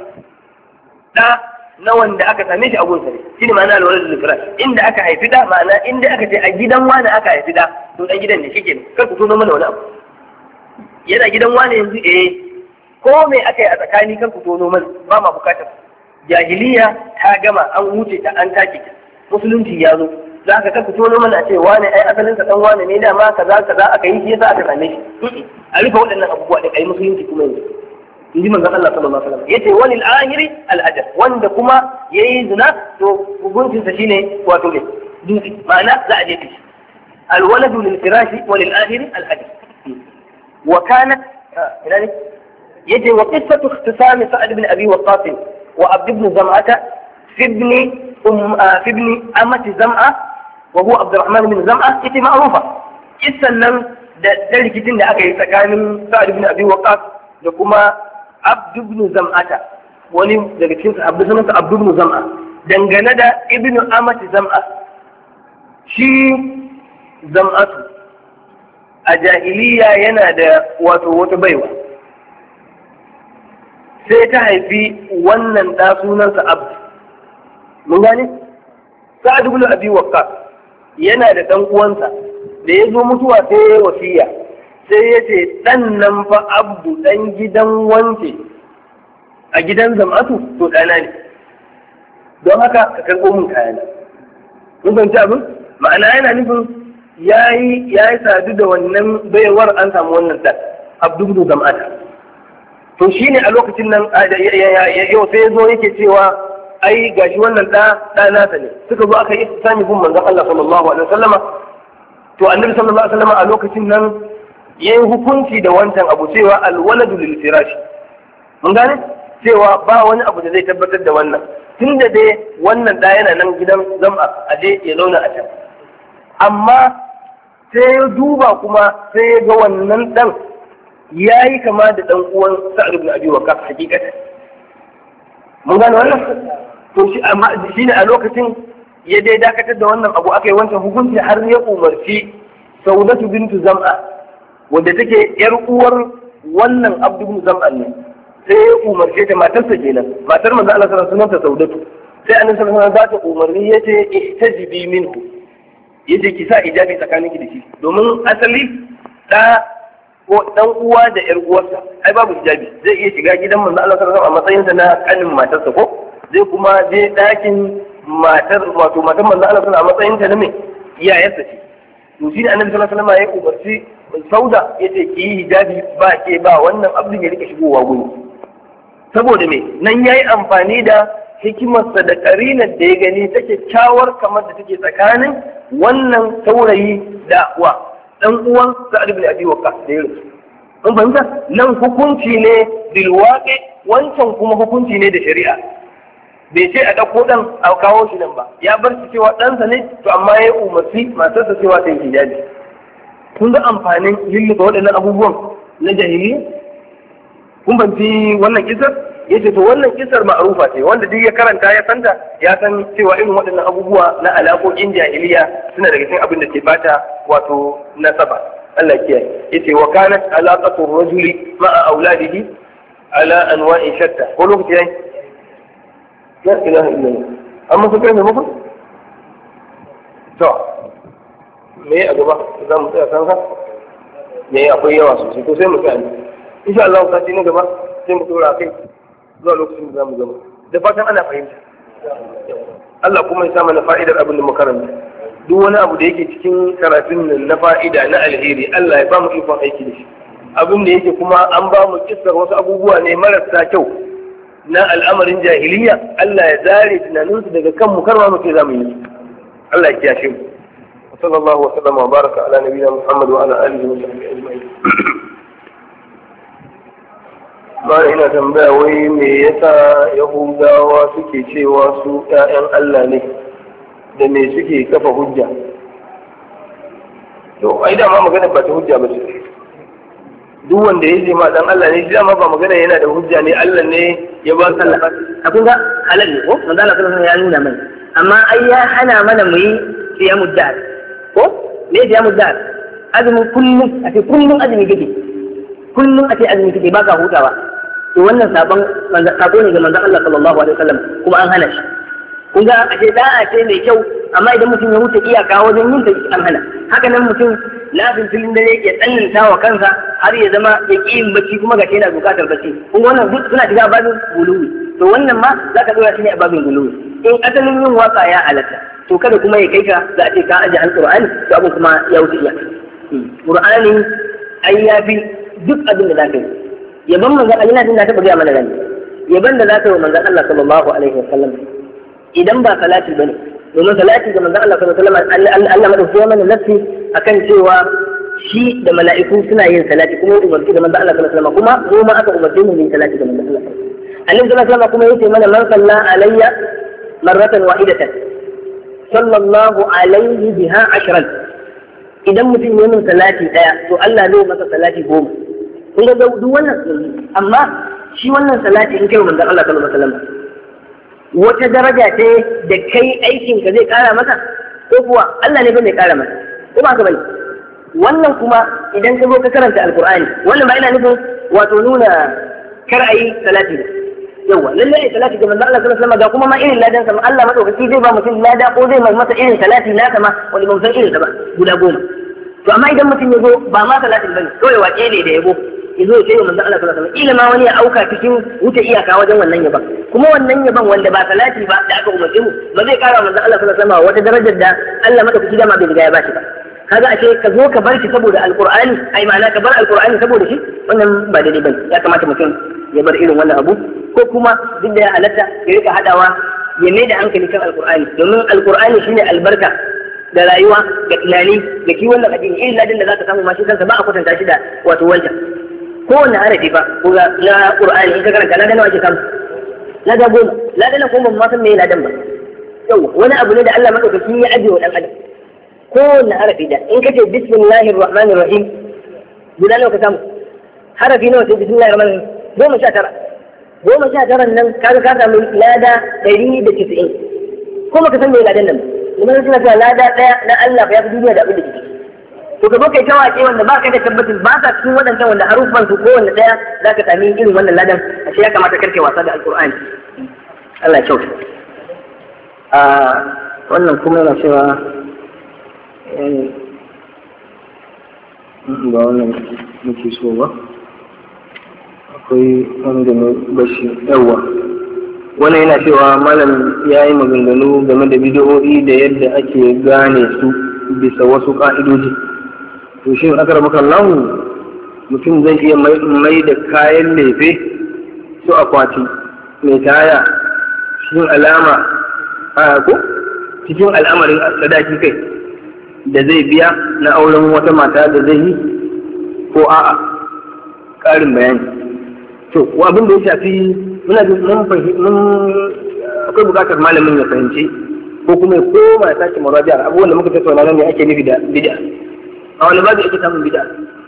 da na wanda aka same shi a gunsa ne shine ma'ana al-walad lil firash inda aka haifi da ma'ana inda aka ce a gidan wani aka haifi da to dan gidan ne shike kar ku tono mana wani abu yana gidan wani yanzu eh ko me aka yi a tsakani kan ku tono mana ba ma bukatar jahiliya ta gama an wuce ta an take ta musulunci ya zo za ka kan ku tono mana a ce wane ai asalin sa dan wane ne da ma kaza kaza aka yi shi yasa aka same shi a rufe waɗannan abubuwa da kai musulunci kuma yanzu in ji manzon Allah sallallahu alaihi wasallam yace walil ahiri al ajr wanda kuma yayi zina to hukuncin sa shine wato ne dutse ma'ana za a je shi al waladu lil firashi walil ahiri al ajr wa kanat ila ne يجي وقصة اختصام سعد بن أبي وقاص وعبد بن زمعة في ابن أم في ابن أمة زمعة وهو عبد الرحمن بن زمعة يجي معروفة قصة لم ذلك تند أكيد كان سعد بن أبي وقاص لكما عبد بن زمعة وني ذلك تند عبد بن عبد بن زمعة دنجنا دا ابن أمة زمعة شي زمعة الجاهلية ينادى وتبيوه sai ta haifi wannan ɗa sunansa Abdu. Mun gane? Sa'ad ibn Abi Waqqas yana da ɗan uwansa da ya zo mutuwa sai ya wasiya sai ya ce ɗan nan fa Abdu ɗan gidan wance a gidan Zam'atu to ɗana ne. Don haka ka karɓo min kayana. Mun fahimci abin? Ma'ana yana nufin ya yi sadu da wannan baiwar an samu wannan ɗan Abdu ibn Zam'ata. to shi ne a lokacin nan yau sai zo yake cewa ai gashi wannan ɗa ɗa nasa ne suka zo aka yi sami gun manzon Allah sallallahu alaihi wasallama to annabi sallallahu alaihi wasallama a lokacin nan yayi hukunci da wancan abu cewa alwaladu lil firash mun gane cewa ba wani abu da zai tabbatar da wannan tunda dai wannan ɗa yana nan gidan zama a je ya zauna a can amma sai ya duba kuma sai ya ga wannan ɗan ya yi kama da ɗan uwan Sa'ad ibn Abi Waqqas hakikatan mun gane wannan to shi amma shi ne a lokacin ya dai dakatar da wannan abu aka yi wancan hukunci har ya umarci Saudatu bintu Zam'a wadda take yar uwar wannan Abdu ibn Zam'a ne sai ya umarce ta matarsa kenan matar manzo Allah sallallahu alaihi wasallam Saudatu sai annabi sallallahu alaihi wasallam ba ta umarni yace ihtajibi minhu yace ki sa hijabi tsakaninki da shi domin asali da ko dan uwa da yar uwarsa ai babu hijabi zai iya shiga gidan manzo Allah sallallahu alaihi wasallam a matsayin sa na kanin matarsa ko zai kuma je dakin matar wato matar manzo Allah sallallahu alaihi wasallam a matsayin ta na me iyayarsa ce to shi ne annabi sallallahu alaihi wasallam ya umarci Sauda yace ki yi hijabi ba ke ba wannan abdin ya rike shigowa gudu saboda me nan yayi amfani da hikimarsa da karinar da ya gani ta kyakkyawar kamar da take tsakanin wannan saurayi da wa dan uwan Sa'ad ibn Abi Waqqas da ya rasu. Mun fahimta nan hukunci ne bil waqi wancan kuma hukunci ne da shari'a. Bai ce a ɗauko ɗan a kawo shi nan ba. Ya bar shi cewa ɗansa ne to amma ya umarci matarsa cewa ta yi hijabi. Kun ga amfanin lulluɓe waɗannan abubuwan na jahiliya? Kun banci wannan kisar? Ya ce to wannan kisar ma'arufa ce wanda duk ya karanta ya santa ya san cewa irin waɗannan abubuwa na alaƙoƙin jahiliya suna daga cikin abin da ke bata wato nasaba. Allah kiyaye. Yace wa kanat alaqatu rajuli ma'a auladihi ala anwa'in shatta. Ko lokaci yayi? La ilaha illallah. Amma su kai ne muku? To me a gaba za mu tsaya kansa me akwai yawa sosai to sai mu tsaya insha Allah ta ci na gaba sai mu dora kai zuwa lokacin da za mu gaba da fatan ana fahimta Allah kuma ya sa mana fa'idar abin da mu karanta duk wani abu da yake cikin karatun nan na fa'ida na alheri Allah ya ba mu ikon aiki da shi abin da yake kuma an ba mu kissar wasu abubuwa ne marasa kyau na al'amarin jahiliya Allah ya zare tunaninsu daga kan mu karma muke zamu yi Allah ya kiyashe mu sallallahu wa sallama wa baraka ala nabiyina Muhammad wa ala alihi wa sahbihi ajma'in ba ina tambaya wai me yasa yahudawa suke cewa su ƴaƴan Allah ne da me suke kafa hujja to ai da ma magana ba ta hujja ba ce duk wanda ya ce ma dan Allah ne shi ma ba magana yana da hujja ne Allah ne ya ba sallah a kun ga halal ne ko manzo Allah sallallahu alaihi wasallam ya nuna mana amma ai ya hana mana mu yi siyamud dar ko me siyamud dar azumin kullum a ce kullum azumi kake kullum a ce azumi kake baka hutawa to wannan sabon sabo ne ga manzo Allah sallallahu alaihi wasallam kuma an hana shi kun ga a ce da'a ce mai kyau amma idan mutum ya wuce iyaka wajen yin ta an hana haka nan mutum lafin filin dare ya tsananta wa kansa har ya zama ya ƙi yin bacci kuma ga yana bukatar bacci kuma wannan duk suna shiga babin guluwi to wannan ma za ka dora shi ne a babin guluwi in asalin yin waka ya halatta to kada kuma ya kai ka za a ce ka aje alqur'ani to abin kuma ya wuce iyaka qur'ani ai ya fi duk abin da za ka yi yaban manzon Allah yana jin da ta buga mana rani yaban da za ka yi wa manzon Allah sallallahu alaihi wasallam idan ba salati bane domin salati ga manzon Allah sallallahu alaihi wasallam Allah madauki mana nafsi akan cewa shi da mala'iku suna yin salati kuma ya umarci da manzon Allah sallallahu alaihi wasallam kuma mu ma aka umarce mu yin salati ga manzon Allah Annabi sallallahu alaihi wasallam kuma yace mana man salla alayya marratan wahidatan sallallahu alaihi biha ashran idan mutum ya min salati daya to Allah zai masa salati goma kun ga duk wannan amma shi wannan salati in kai manzon Allah sallallahu alaihi wasallam wata daraja ce da kai aikin ka zai kara maka ko kuwa Allah ne bai kara maka ko ba ka bane wannan kuma idan ka zo ka karanta alqur'ani wannan ba ina nufin wato nuna kar ayi salati yawa lalle ai salati ga manzo Allah sallallahu alaihi wasallam ga kuma ma irin ladan sa Allah madaukaki zai ba mutum lada ko zai masa irin salati naka ma wani ba san irin ta ba guda goma to amma idan mutum ya zo ba ma salatin bane kawai wace ne da yabo yazo ya ce wa manzo Allah sallallahu alaihi wasallam ilima wani ya auka cikin wuce iyaka wajen wannan yaban kuma wannan yaban wanda ba salati ba da aka umarce mu ba zai kara manzo Allah sallallahu alaihi wasallam wata darajar da Allah madaukaki dama bai riga ya bashi ba kaga ashe ka zo ka bar shi saboda alqur'ani ai ma'ana ka bar alqur'ani saboda shi wannan ba daidai bane ya kamata mutum ya bar irin wannan abu ko kuma duk da ya halatta ya rika hadawa ya mai da hankali kan alqur'ani domin alqur'ani shine albarka da rayuwa da tunani da kiwon da addini irin ladin da zaka samu ma shi kansa ba a kwatanta shi da wato wancan kowanne harafi ba ko na qur'ani in ka karanta ladan nawa ake samu ladan goma ladan kuma ma san me ladan ba yau wani abu ne da Allah madaukaki ya ajiye wa dan adam kowanne harafi da in kace bismillahir rahmanir rahim guda nawa ka samu harafi nawa sai bismillahir rahmanir rahim goma sha tara goma sha tara nan kaga ka samu lada ɗari da tisa'in ko baka san me ladan nan ba kuma suna cewa lada ɗaya na Allah ya fi duniya da abin da ke to ka zo kai ta waƙe wanda ba ka da tabbacin ba ka cikin waɗancan wanda harufan su kowanne ɗaya za ka sami irin wannan ladan a ya kamata karke wasa da alƙur'ani Allah ya kyauta a wannan kuma yana cewa ba wannan muke so ba akwai wanda ne bashi yawa wannan yana cewa malam ya yi maganganu game da bidiyo'i da yadda ake gane su bisa wasu ƙa'idoji to shin akar makallahu mutum zai iya mai da kayan lefe su akwati mai taya cikin alama a ko cikin al'amarin sadaki kai da zai biya na auren wata mata da zai yi ko a'a ƙarin bayani to abin da ya shafi muna mun mun akwai bukatar malamin ya fahimci ko kuma ya koma ya sake muraja'a abubuwan da muka tattauna nan ne ake nufi da bid'a a wani babu ake samun bid'a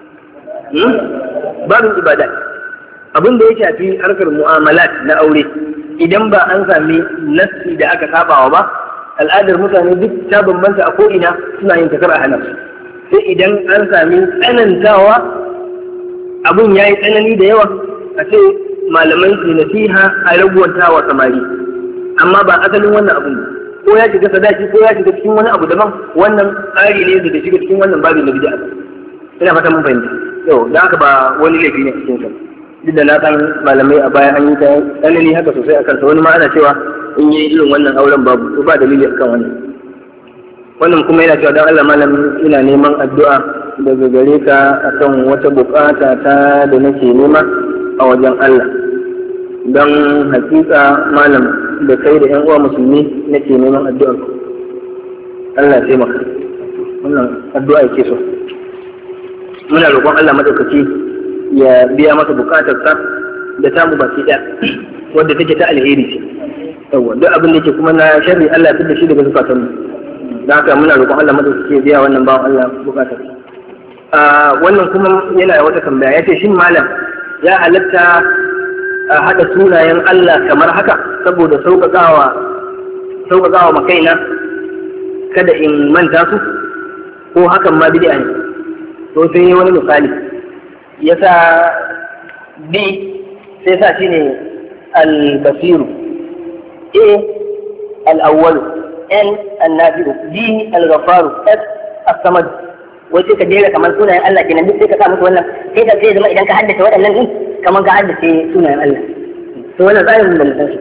babin ibada abin da ya shafi harkar mu'amalat na aure idan ba an sami nassi da aka sabawa ba al'adar mutane duk ta bambanta a ko'ina suna yin takar a hana sai idan an sami tsanantawa abun ya yi tsanani da yawa a ce malamai su nasiha a raguwanta wa samari amma ba asalin wannan abun ko ya shiga sadaki ko ya shiga cikin wani abu daban, wannan tsari ne da shiga cikin wannan babin na bid'a. Ina fata mun fahimta. Yau dan haka ba wani laifi ne cikin sa. Duk da na san malamai a baya an yi ta tsanani haka sosai akan sa, wani ma ana cewa in yi irin wannan auren babu, to ba dalili akan wannan. Wannan kuma yana cewa dan Allah malam ina neman addu'a daga gare ka akan wata bukata ta da nake nema a wajen Allah. Don hakika malam da kai da yan uwa musulmi nake neman addu'ar ku. Allah ya taimaka. Wannan addu'a yake so. Muna roƙon Allah madaukaki ya biya masa bukatar sa da tamu baki ɗaya wadda take ta alheri ce. Yawwa duk abin da yake kuma na sharri Allah ya fitar da shi daga zukatan mu. Da haka muna roƙon Allah madaukaki ya biya wannan bawan Allah bukatar sa. Wannan kuma yana da wata tambaya, yace shin malam ya halatta a haɗa sunayen Allah kamar haka saboda sauƙaƙawa sauƙaƙawa makaina kada in manta su, ko hakan ma bid'a ne? To sai yi wani misali, ya sa B sai sa shi ne al-basiru, A al-awwalu, N al-nafi'u, D al-ghafaru, S as-samad. Wai sai ka jera kamar sunayen Allah kenan, duk sai ka sa musu wannan, sai ka sai zama idan ka haddace waɗannan din kamar ka haddace sunayen Allah. To wannan tsarin da mutum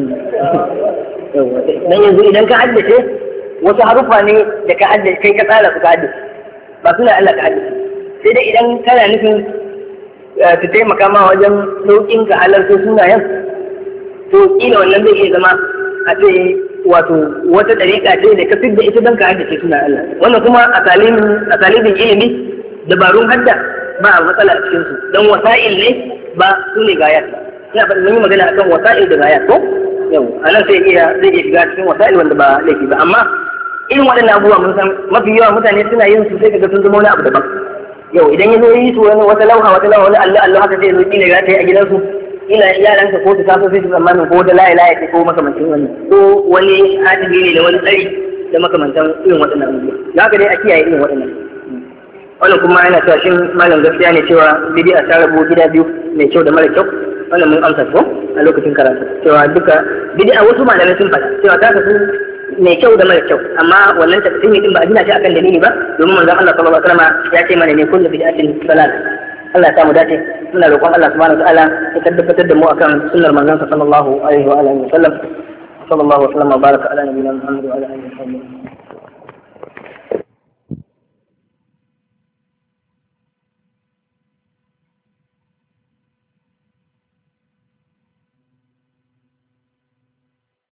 dan yanzu idan ka haddace wasu harufa ne da ka haddace kai ka tsara su ka haddace, ba sunayen Allah ka haddace. Sai dai idan kana nufin ta taimaka ma wajen sauƙin ka halarta sunayen, to kila wannan zai iya zama a ce wato wata ɗariƙa ce da ka fidda ita don ka haddace sunayen Allah. Wannan kuma a talibin ilimi dabarun hadda ba a matsala a cikinsu, don wasa'il ne ba su ne gayat. Ina faɗin mun yi magana akan wasa'il da gayat ko yau a nan sai iya zai iya shiga cikin wasa'il wanda ba laifi ba, amma irin waɗannan abubuwa mun san mafi yawa mutane suna yin su sai kaga sun zama wani abu daban. Yau idan ya zo yi su wani wata lauha wata lauha wani allo allo haka sai zo kila ya ta yi a gidansu, ila yaranka ko su taso sai su tsammanin ko da layi layi ce ko makamancin wani ko wani hatibi ne da wani tsari da makamantan irin waɗannan abubuwa. Da haka dai a kiyaye irin waɗannan. Wannan kuma yana cewa shin malam gaskiya ne cewa bid'a ta rabu gida biyu, mai kyau da mara kyau? Wannan mun amsa ko a lokacin karatu cewa duka bid'a wasu malamai sun faɗa cewa ta kasu mai kyau da mara kyau, amma wannan tafsiri din ba a gina shi akan dalili ba, domin manzon Allah sallallahu alaihi wasallam ya ce mana ne kullu bid'atin dalal. Allah ya samu dace. Muna roƙon Allah subhanahu wa ta'ala ya tabbatar da mu akan sunnar manzon sallallahu alaihi wa alihi wa sallam. Sallallahu alaihi wa sallam wa baraka ala nabiyina Muhammad wa ala alihi wa sahbihi.